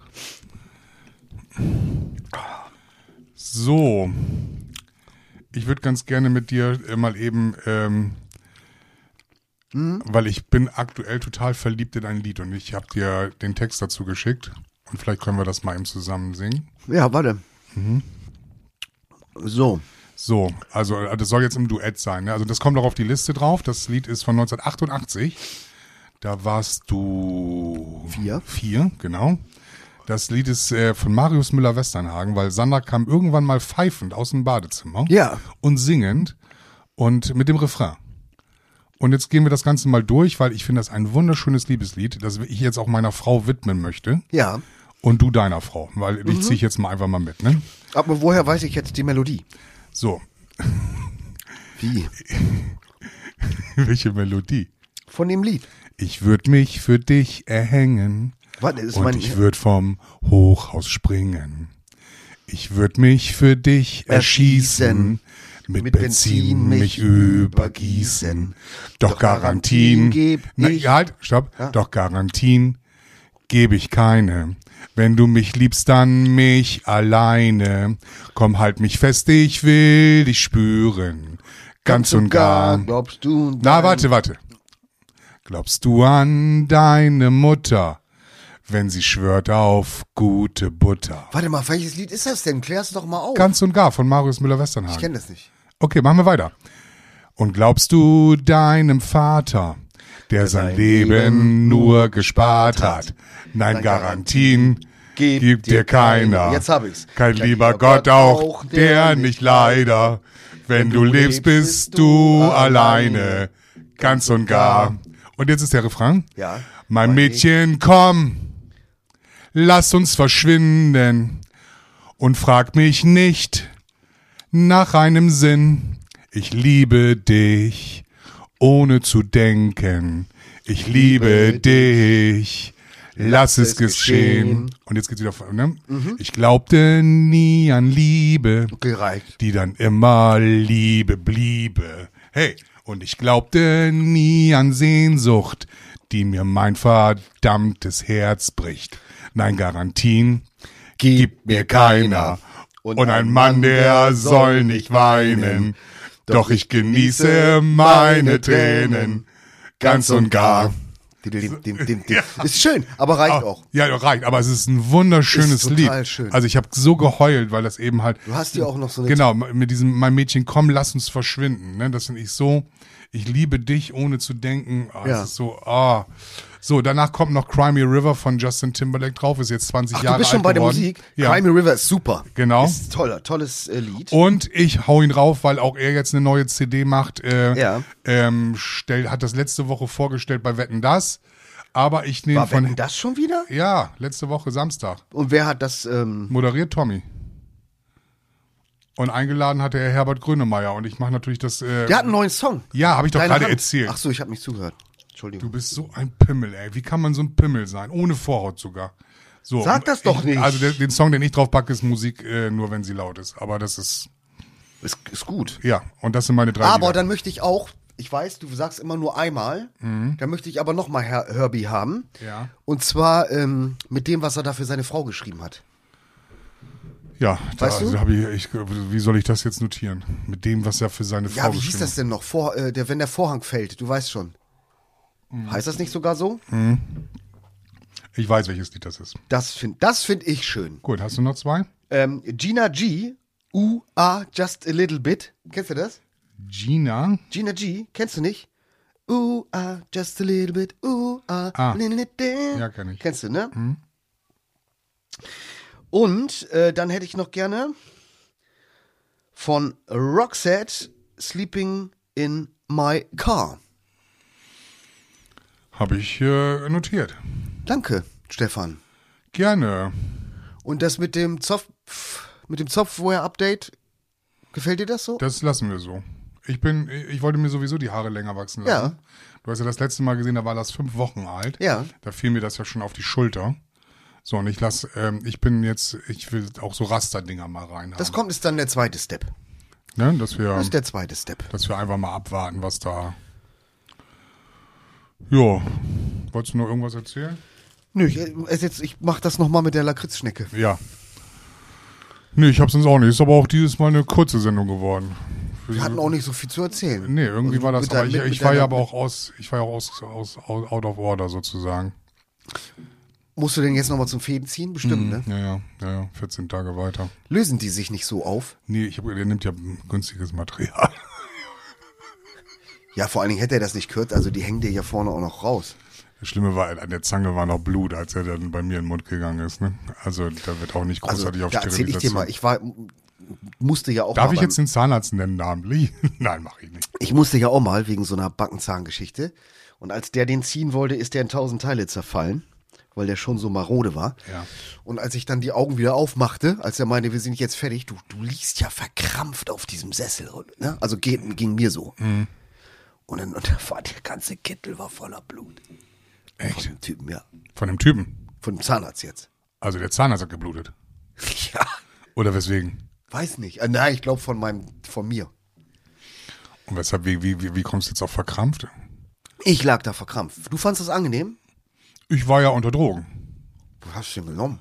So. Ich würde ganz gerne mit dir äh, mal eben, ähm, weil ich bin aktuell total verliebt in ein Lied und ich habe dir den Text dazu geschickt und vielleicht können wir das mal eben zusammen singen. Ja, warte. So. So, also äh, das soll jetzt im Duett sein. Ne? Also das kommt auch auf die Liste drauf. Das Lied ist von neunzehnhundertachtundachtzig. Da warst du Vier. Vier, genau. Das Lied ist äh, von Marius Müller-Westernhagen, weil Sandra kam irgendwann mal pfeifend aus dem Badezimmer Ja. und singend und mit dem Refrain. Und jetzt gehen wir das Ganze mal durch, weil ich finde das ein wunderschönes Liebeslied, das ich jetzt auch meiner Frau widmen möchte. Ja. Und du deiner Frau, weil dich ziehe ich jetzt mal einfach mal mit, ne? Aber woher weiß ich jetzt die Melodie? So. Wie? Welche Melodie? Von dem Lied. Ich würd mich für dich erhängen Warte, ist und mein ich würd vom Hochhaus springen. Ich würd mich für dich erschießen, Erschießen, mit, mit Benzin Benzin mich mich übergießen. Doch Doch Garantien, Garantien geb na, ich- halt, stopp, Ja. doch Garantien gebe ich keine. Wenn du mich liebst, dann mich alleine. Komm, halt mich fest, ich will dich spüren. Ganz und gar. Glaubst du? Na, dein- warte, warte. Glaubst du an deine Mutter, wenn sie schwört auf gute Butter? Warte mal, welches Lied ist das denn? Klär's doch mal auf. Ganz und gar von Marius ich Müller-Westernhagen. kenne das nicht. Okay, machen wir weiter. Und glaubst du deinem Vater, der sein sein Leben Leben nur gespart hat? Nein, Nein, Garantien Gibt gibt dir dir keiner. keiner. Jetzt hab ich's. Kein Kein lieber lieber Gott Gott auch, auch, der der nicht nicht leider. Wenn du lebst, bist du alleine. Ganz und gar. Und jetzt ist der Refrain. Ja. Mein Mein Mädchen, komm, lass uns verschwinden und frag mich nicht nach einem Sinn. Ich liebe dich, ohne zu denken. Ich liebe dich, lass es geschehen. Und jetzt geht's wieder, ne? Ich glaubte nie an Liebe, Gereicht. die dann immer Liebe bliebe. Hey, und ich glaubte nie an Sehnsucht, die mir mein verdammtes Herz bricht. Nein, Garantien gibt mir keiner. Und ein Mann, der soll nicht weinen. Doch ich genieße meine Tränen ganz und gar. Dim, dim, dim, dim. Ist schön, aber reicht auch. Ja, reicht, aber es ist ein wunderschönes Ist total Lied. schön. Also ich habe so geheult, weil das eben halt. Du hast ja auch noch so eine- Genau, mit diesem mein Mädchen, komm, lass uns verschwinden. Ne? Das finde ich so. Ich liebe dich, ohne zu denken. Oh, Ja. Das ist so. Ah. So, danach kommt noch Cry Me a River von Justin Timberlake drauf. Ist jetzt zwanzig Ach, Jahre du bist schon alt bei der geworden. Musik? Ja. Cry Me River ist super. Genau. Ist toller, tolles äh, Lied. Und ich hau ihn rauf, weil auch er jetzt eine neue C D macht. Äh, Ja. ähm, stell, hat das letzte Woche vorgestellt bei Wetten, das. Aber ich nehme War von. Wetten, das schon wieder? Ja, letzte Woche Samstag. Und wer hat das? Ähm, Moderiert Tommy. Und eingeladen hatte er Herbert Grönemeyer. Und ich mache natürlich das. Äh, der hat einen neuen Song. ja, habe ich doch Deine gerade Hand. erzählt. Ach so, ich habe nicht zugehört. Du Entschuldigung. bist so ein Pimmel, ey. Wie kann man so ein Pimmel sein? Ohne Vorhaut sogar. So, Sag das doch nicht. Also der, den Song, den ich drauf packe, ist Musik, äh, nur wenn sie laut ist. Aber das ist. Ist, ist gut. Ja, und das sind meine drei Aber Lieder. dann möchte ich auch, ich weiß, du sagst immer nur einmal, dann möchte ich aber nochmal Her Herbie haben. Ja. Und zwar ähm, mit dem, was er da für seine Frau geschrieben hat. Ja, da, Weißt du? da hab ich, ich, wie soll ich das jetzt notieren? Mit dem, was er für seine Frau Ja, wie hieß geschrieben das denn noch? Vor, äh, der, wenn der Vorhang fällt, du weißt schon. Heißt das nicht sogar so? hat. Ich weiß, welches Lied das ist. Das finde das find ich schön. Gut, hast du noch zwei? Ähm, Gina G, U A Just a Little Bit. Kennst du das? Gina. Gina G, kennst du nicht? Uh, ah, just a little bit, uh, ah, Ah. li, li, li, li. Ja, kenn ich. Kennst du, ne? Und äh, dann hätte ich noch gerne von Roxette Sleeping in My Car. Habe ich äh, notiert. Danke, Stefan. Gerne. Und das mit dem Zopf, mit dem Software-Update, gefällt dir das so? Das lassen wir so. Ich bin, ich wollte mir sowieso die Haare länger wachsen lassen. Ja. Du hast ja das letzte Mal gesehen, da war das fünf Wochen alt. Ja. Da fiel mir das ja schon auf die Schulter. So, und ich lass, ähm, ich bin jetzt, ich will auch so Rasterdinger mal reinhaben. Das kommt, ist dann der zweite Step. Ne? Dass wir, Das ist der zweite Step. dass wir einfach mal abwarten, was da. Jo. Wolltest du noch irgendwas erzählen? Nö, ich, es jetzt, ich mach das nochmal mit der Lakritzschnecke. Ja. Nee, ich hab's sonst auch nicht. Ist aber auch dieses Mal eine kurze Sendung geworden. Wir hatten auch nicht so viel zu erzählen. Nee, irgendwie Also war das, mit aber dein- ich, mit- ich mit war ja deiner- aber auch aus, ich war ja auch aus, aus, aus out of order sozusagen. Musst du denn jetzt nochmal zum Fäden ziehen? Bestimmt, ne? Ja, ja, ja, ja, vierzehn Tage weiter. Lösen die sich nicht so auf? Nee, ich hab, der nimmt ja günstiges Material. Ja, vor allen Dingen hätte er das nicht kürzt, also die hängen dir ja vorne auch noch raus. Das Schlimme war, an der Zange war noch Blut, als er dann bei mir in den Mund gegangen ist. Ne? Also da wird auch nicht Also, großartig auf da erzähl ich dir Sterilisation. mal, ich war, musste ja auch Darf mal ich beim- jetzt den Zahnarzt nennen namentlich? Nein, mache ich nicht. Ich musste ja auch mal wegen so einer Backenzahngeschichte. Und als der den ziehen wollte, ist der in tausend Teile zerfallen, weil der schon so marode war. Ja. Und als ich dann die Augen wieder aufmachte, als er meinte, wir sind jetzt fertig, du, du liegst ja verkrampft auf diesem Sessel. Ne? Also geht, ging mir so. Mhm. Und dann und da war der ganze Kittel war voller Blut. Echt? Von dem Typen, ja. Von dem Typen? Von dem Zahnarzt jetzt. Also der Zahnarzt hat geblutet. Ja. Oder weswegen? Weiß nicht. Äh, nein, ich glaube von meinem, von mir. Und weshalb, wie, wie, wie, wie kommst du jetzt auf verkrampft? Ich lag da verkrampft. Du fandst das angenehm? Ich war ja unter Drogen. Was hast du denn genommen?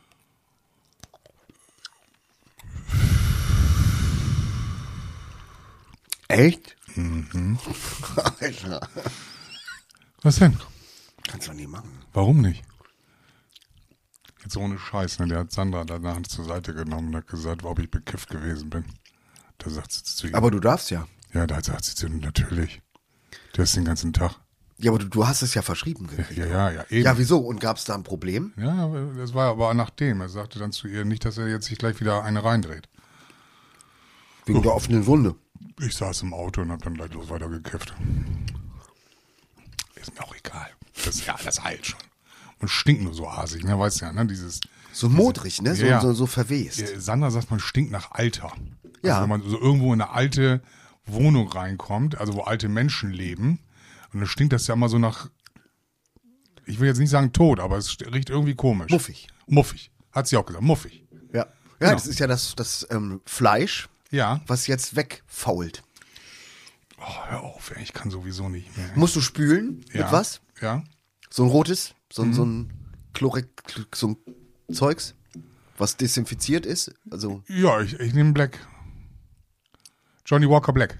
Echt? Mhm. Alter. Was denn? Kannst du doch nicht machen. Warum nicht? Jetzt ohne Scheiß, ne? Der hat Sandra danach zur Seite genommen und hat gesagt, ob ich bekifft gewesen bin. Da sagt sie zu ihr. Aber du darfst ja. Ja, da sagt sie zu ihm, natürlich. Der ist den ganzen Tag. Ja, aber du, du hast es ja verschrieben. Ja, ja, ja, eben. Ja, wieso? Und gab es da ein Problem? Ja, aber das war aber nachdem. Er sagte dann zu ihr, nicht, dass er jetzt sich gleich wieder eine reindreht. Wegen der offenen Wunde. Ich saß im Auto und hab dann gleich los weitergekifft. Ist mir auch egal. Das, ja, das heilt schon. Und stinkt nur so asig, ne? Weißt du ja, ne? Dieses. So modrig, ne? So, Ja, ja. so, so verwest. Ja, Sandra sagt, man stinkt nach Alter. Ja. Also wenn man so irgendwo in eine alte Wohnung reinkommt, also wo alte Menschen leben, und dann stinkt das ja immer so nach, ich will jetzt nicht sagen tot, aber es riecht irgendwie komisch. Muffig. Muffig. Hat sie auch gesagt, muffig. Ja. Ja, Genau. das ist ja das, das ähm, Fleisch, Ja. was jetzt wegfault. Oh, hör auf, ey, ich kann sowieso nicht mehr. Musst du spülen? Ja. Mit was? Ja. So ein rotes? So, ein so ein Chlorik, so ein Zeugs? Was desinfiziert ist? Also. Ja, ich, ich nehme Black. Johnny Walker Black.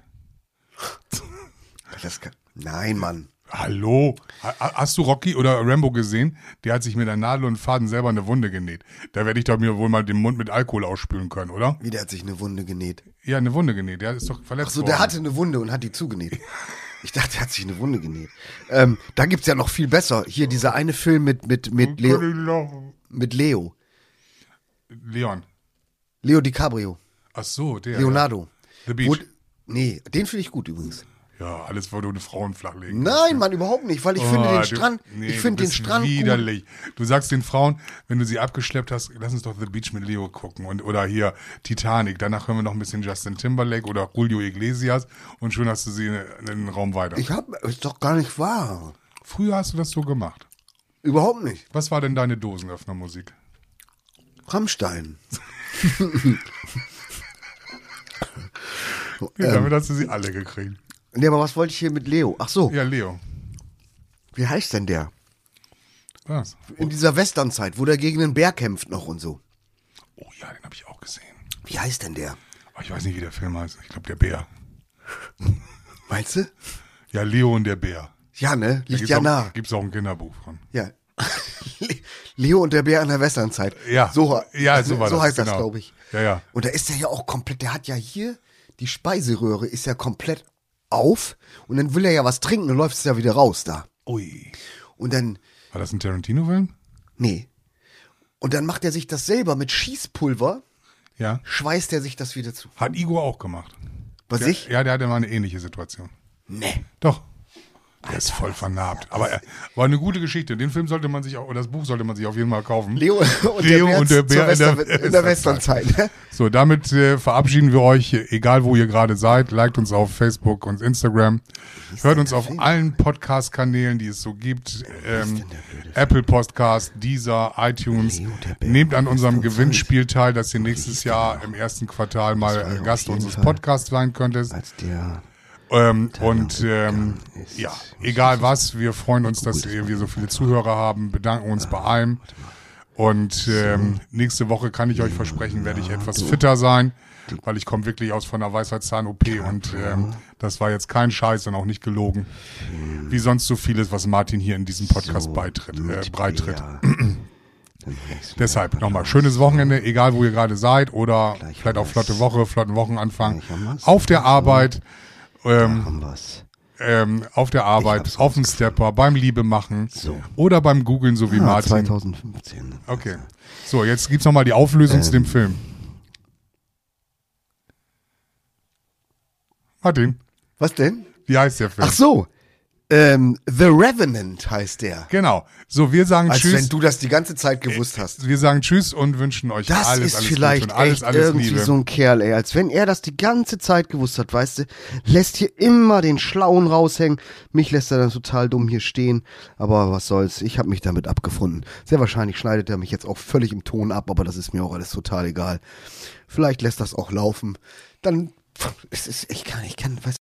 Das kann, nein, Mann. Hallo? Ha- Hast du Rocky oder Rambo gesehen? Der hat sich mit einer Nadel und Faden selber eine Wunde genäht. Da werde ich doch mir wohl mal den Mund mit Alkohol ausspülen können, oder? Wie, der hat sich eine Wunde genäht. Ja, eine Wunde genäht. Der ist doch verletzt Ach so, worden. der hatte eine Wunde und hat die zugenäht. Ich dachte, der hat sich eine Wunde genäht. Ähm, da gibt's ja noch viel besser. Hier dieser eine Film mit, mit, mit Leo. Mit Leo. Leon. Leo DiCaprio. Ach so, der. Leonardo. The Beach. Wo, nee, den finde ich gut übrigens. Ja, alles, wo du eine Frauen flachlegen Nein, Mann, überhaupt nicht, weil ich finde den du- Strand, nee, ich finde du den bist Strand gut. widerlich. Du sagst den Frauen, wenn du sie abgeschleppt hast, lass uns doch The Beach mit Leo gucken und oder hier Titanic. Danach hören wir noch ein bisschen Justin Timberlake oder Julio Iglesias und schon hast du sie in, in den Raum weiter. Ich hab, ist doch gar nicht wahr. Früher hast du das so gemacht. Überhaupt nicht. Was war denn deine Dosenöffnermusik? Rammstein. Ja, damit hast du sie alle gekriegt. Nee, aber was wollte ich hier mit Leo? Ach so, Ja, Leo. wie heißt denn der? Was? In dieser Westernzeit, wo der gegen den Bär kämpft noch und so. Oh ja, den habe ich auch gesehen. Wie heißt denn der? Aber ich weiß nicht, wie der Film heißt. Ich glaube, der Bär. Meinst du? Ja, Leo und der Bär. Ja, ne? Da Liegt gibt's ja auch, nah. Gibt's auch ein Kinderbuch von. Ja. Le- Leo und der Bär in der Westernzeit. Ja. So, Ja, so war so das, heißt das, genau. glaube ich. Ja, ja. Und da ist der ja auch komplett, der hat ja hier, die Speiseröhre ist ja komplett auf und dann will er ja was trinken und läuft es ja wieder raus da. Ui. Und dann, War das ein Tarantino-Film? nee. Und dann macht er sich das selber mit Schießpulver, Ja. schweißt er sich das wieder zu. Hat Igor auch gemacht. Was Der, ich? Ja, der hatte mal eine ähnliche Situation. Nee. Doch. Der ist voll vernarbt. Aber er, war eine gute Geschichte. Den Film sollte man sich auch, oder das Buch sollte man sich auf jeden Fall kaufen. Leo und Leo der Bär, und der Bär zur in der Wester, in der Westernzeit. Ne? So, damit äh, verabschieden wir euch, egal wo ihr gerade seid. Liked uns auf Facebook und Instagram. Hört uns auf allen Podcast-Kanälen, die es so gibt. Ähm, Apple Podcast, Deezer, iTunes. Leo und der Bär Nehmt an in unserem Westernzeit. Gewinnspiel teil, dass ihr nächstes Jahr im ersten Quartal war mal ja auf Gast jeden unseres Fall- Podcasts sein könntest. Als der Ähm, und ähm, ist. ja, egal was, wir freuen uns, dass wir wir so viele Zuhörer haben, bedanken uns bei allem. Und ähm, nächste Woche kann ich euch versprechen, werde ich etwas fitter sein, weil ich komme wirklich aus von einer Weisheitszahn-O P und ähm, das war jetzt kein Scheiß und auch nicht gelogen. Wie sonst so vieles, was Martin hier in diesem Podcast beitritt, äh, breitritt. Deshalb nochmal schönes Wochenende, egal wo ihr gerade seid oder vielleicht auch flotte Woche, flotten Wochenanfang. Auf der Arbeit. Ähm, haben wir's. ähm, auf der Arbeit, hab's auf dem Stepper, beim Liebe machen oder beim Googlen, so wie Ah, Martin. zwanzig fünfzehn. Okay. So, jetzt gibt's nochmal die Auflösung zu dem Film. Martin, Was denn? Wie heißt der Film? Ach so. Ähm, The Revenant heißt der. Genau. So, wir sagen Als Tschüss. wenn du das die ganze Zeit gewusst hast. Wir sagen Tschüss und wünschen euch Das alles, ist alles vielleicht Gute und alles, echt alles irgendwie Liebe. so ein Kerl, ey. Als wenn er das die ganze Zeit gewusst hat, weißt du. Lässt hier immer den Schlauen raushängen. Mich lässt er dann total dumm hier stehen. Aber was soll's, ich habe mich damit abgefunden. Sehr wahrscheinlich schneidet er mich jetzt auch völlig im Ton ab, aber das ist mir auch alles total egal. Vielleicht lässt das auch laufen. Dann, es ist, ich kann, ich kann, weiß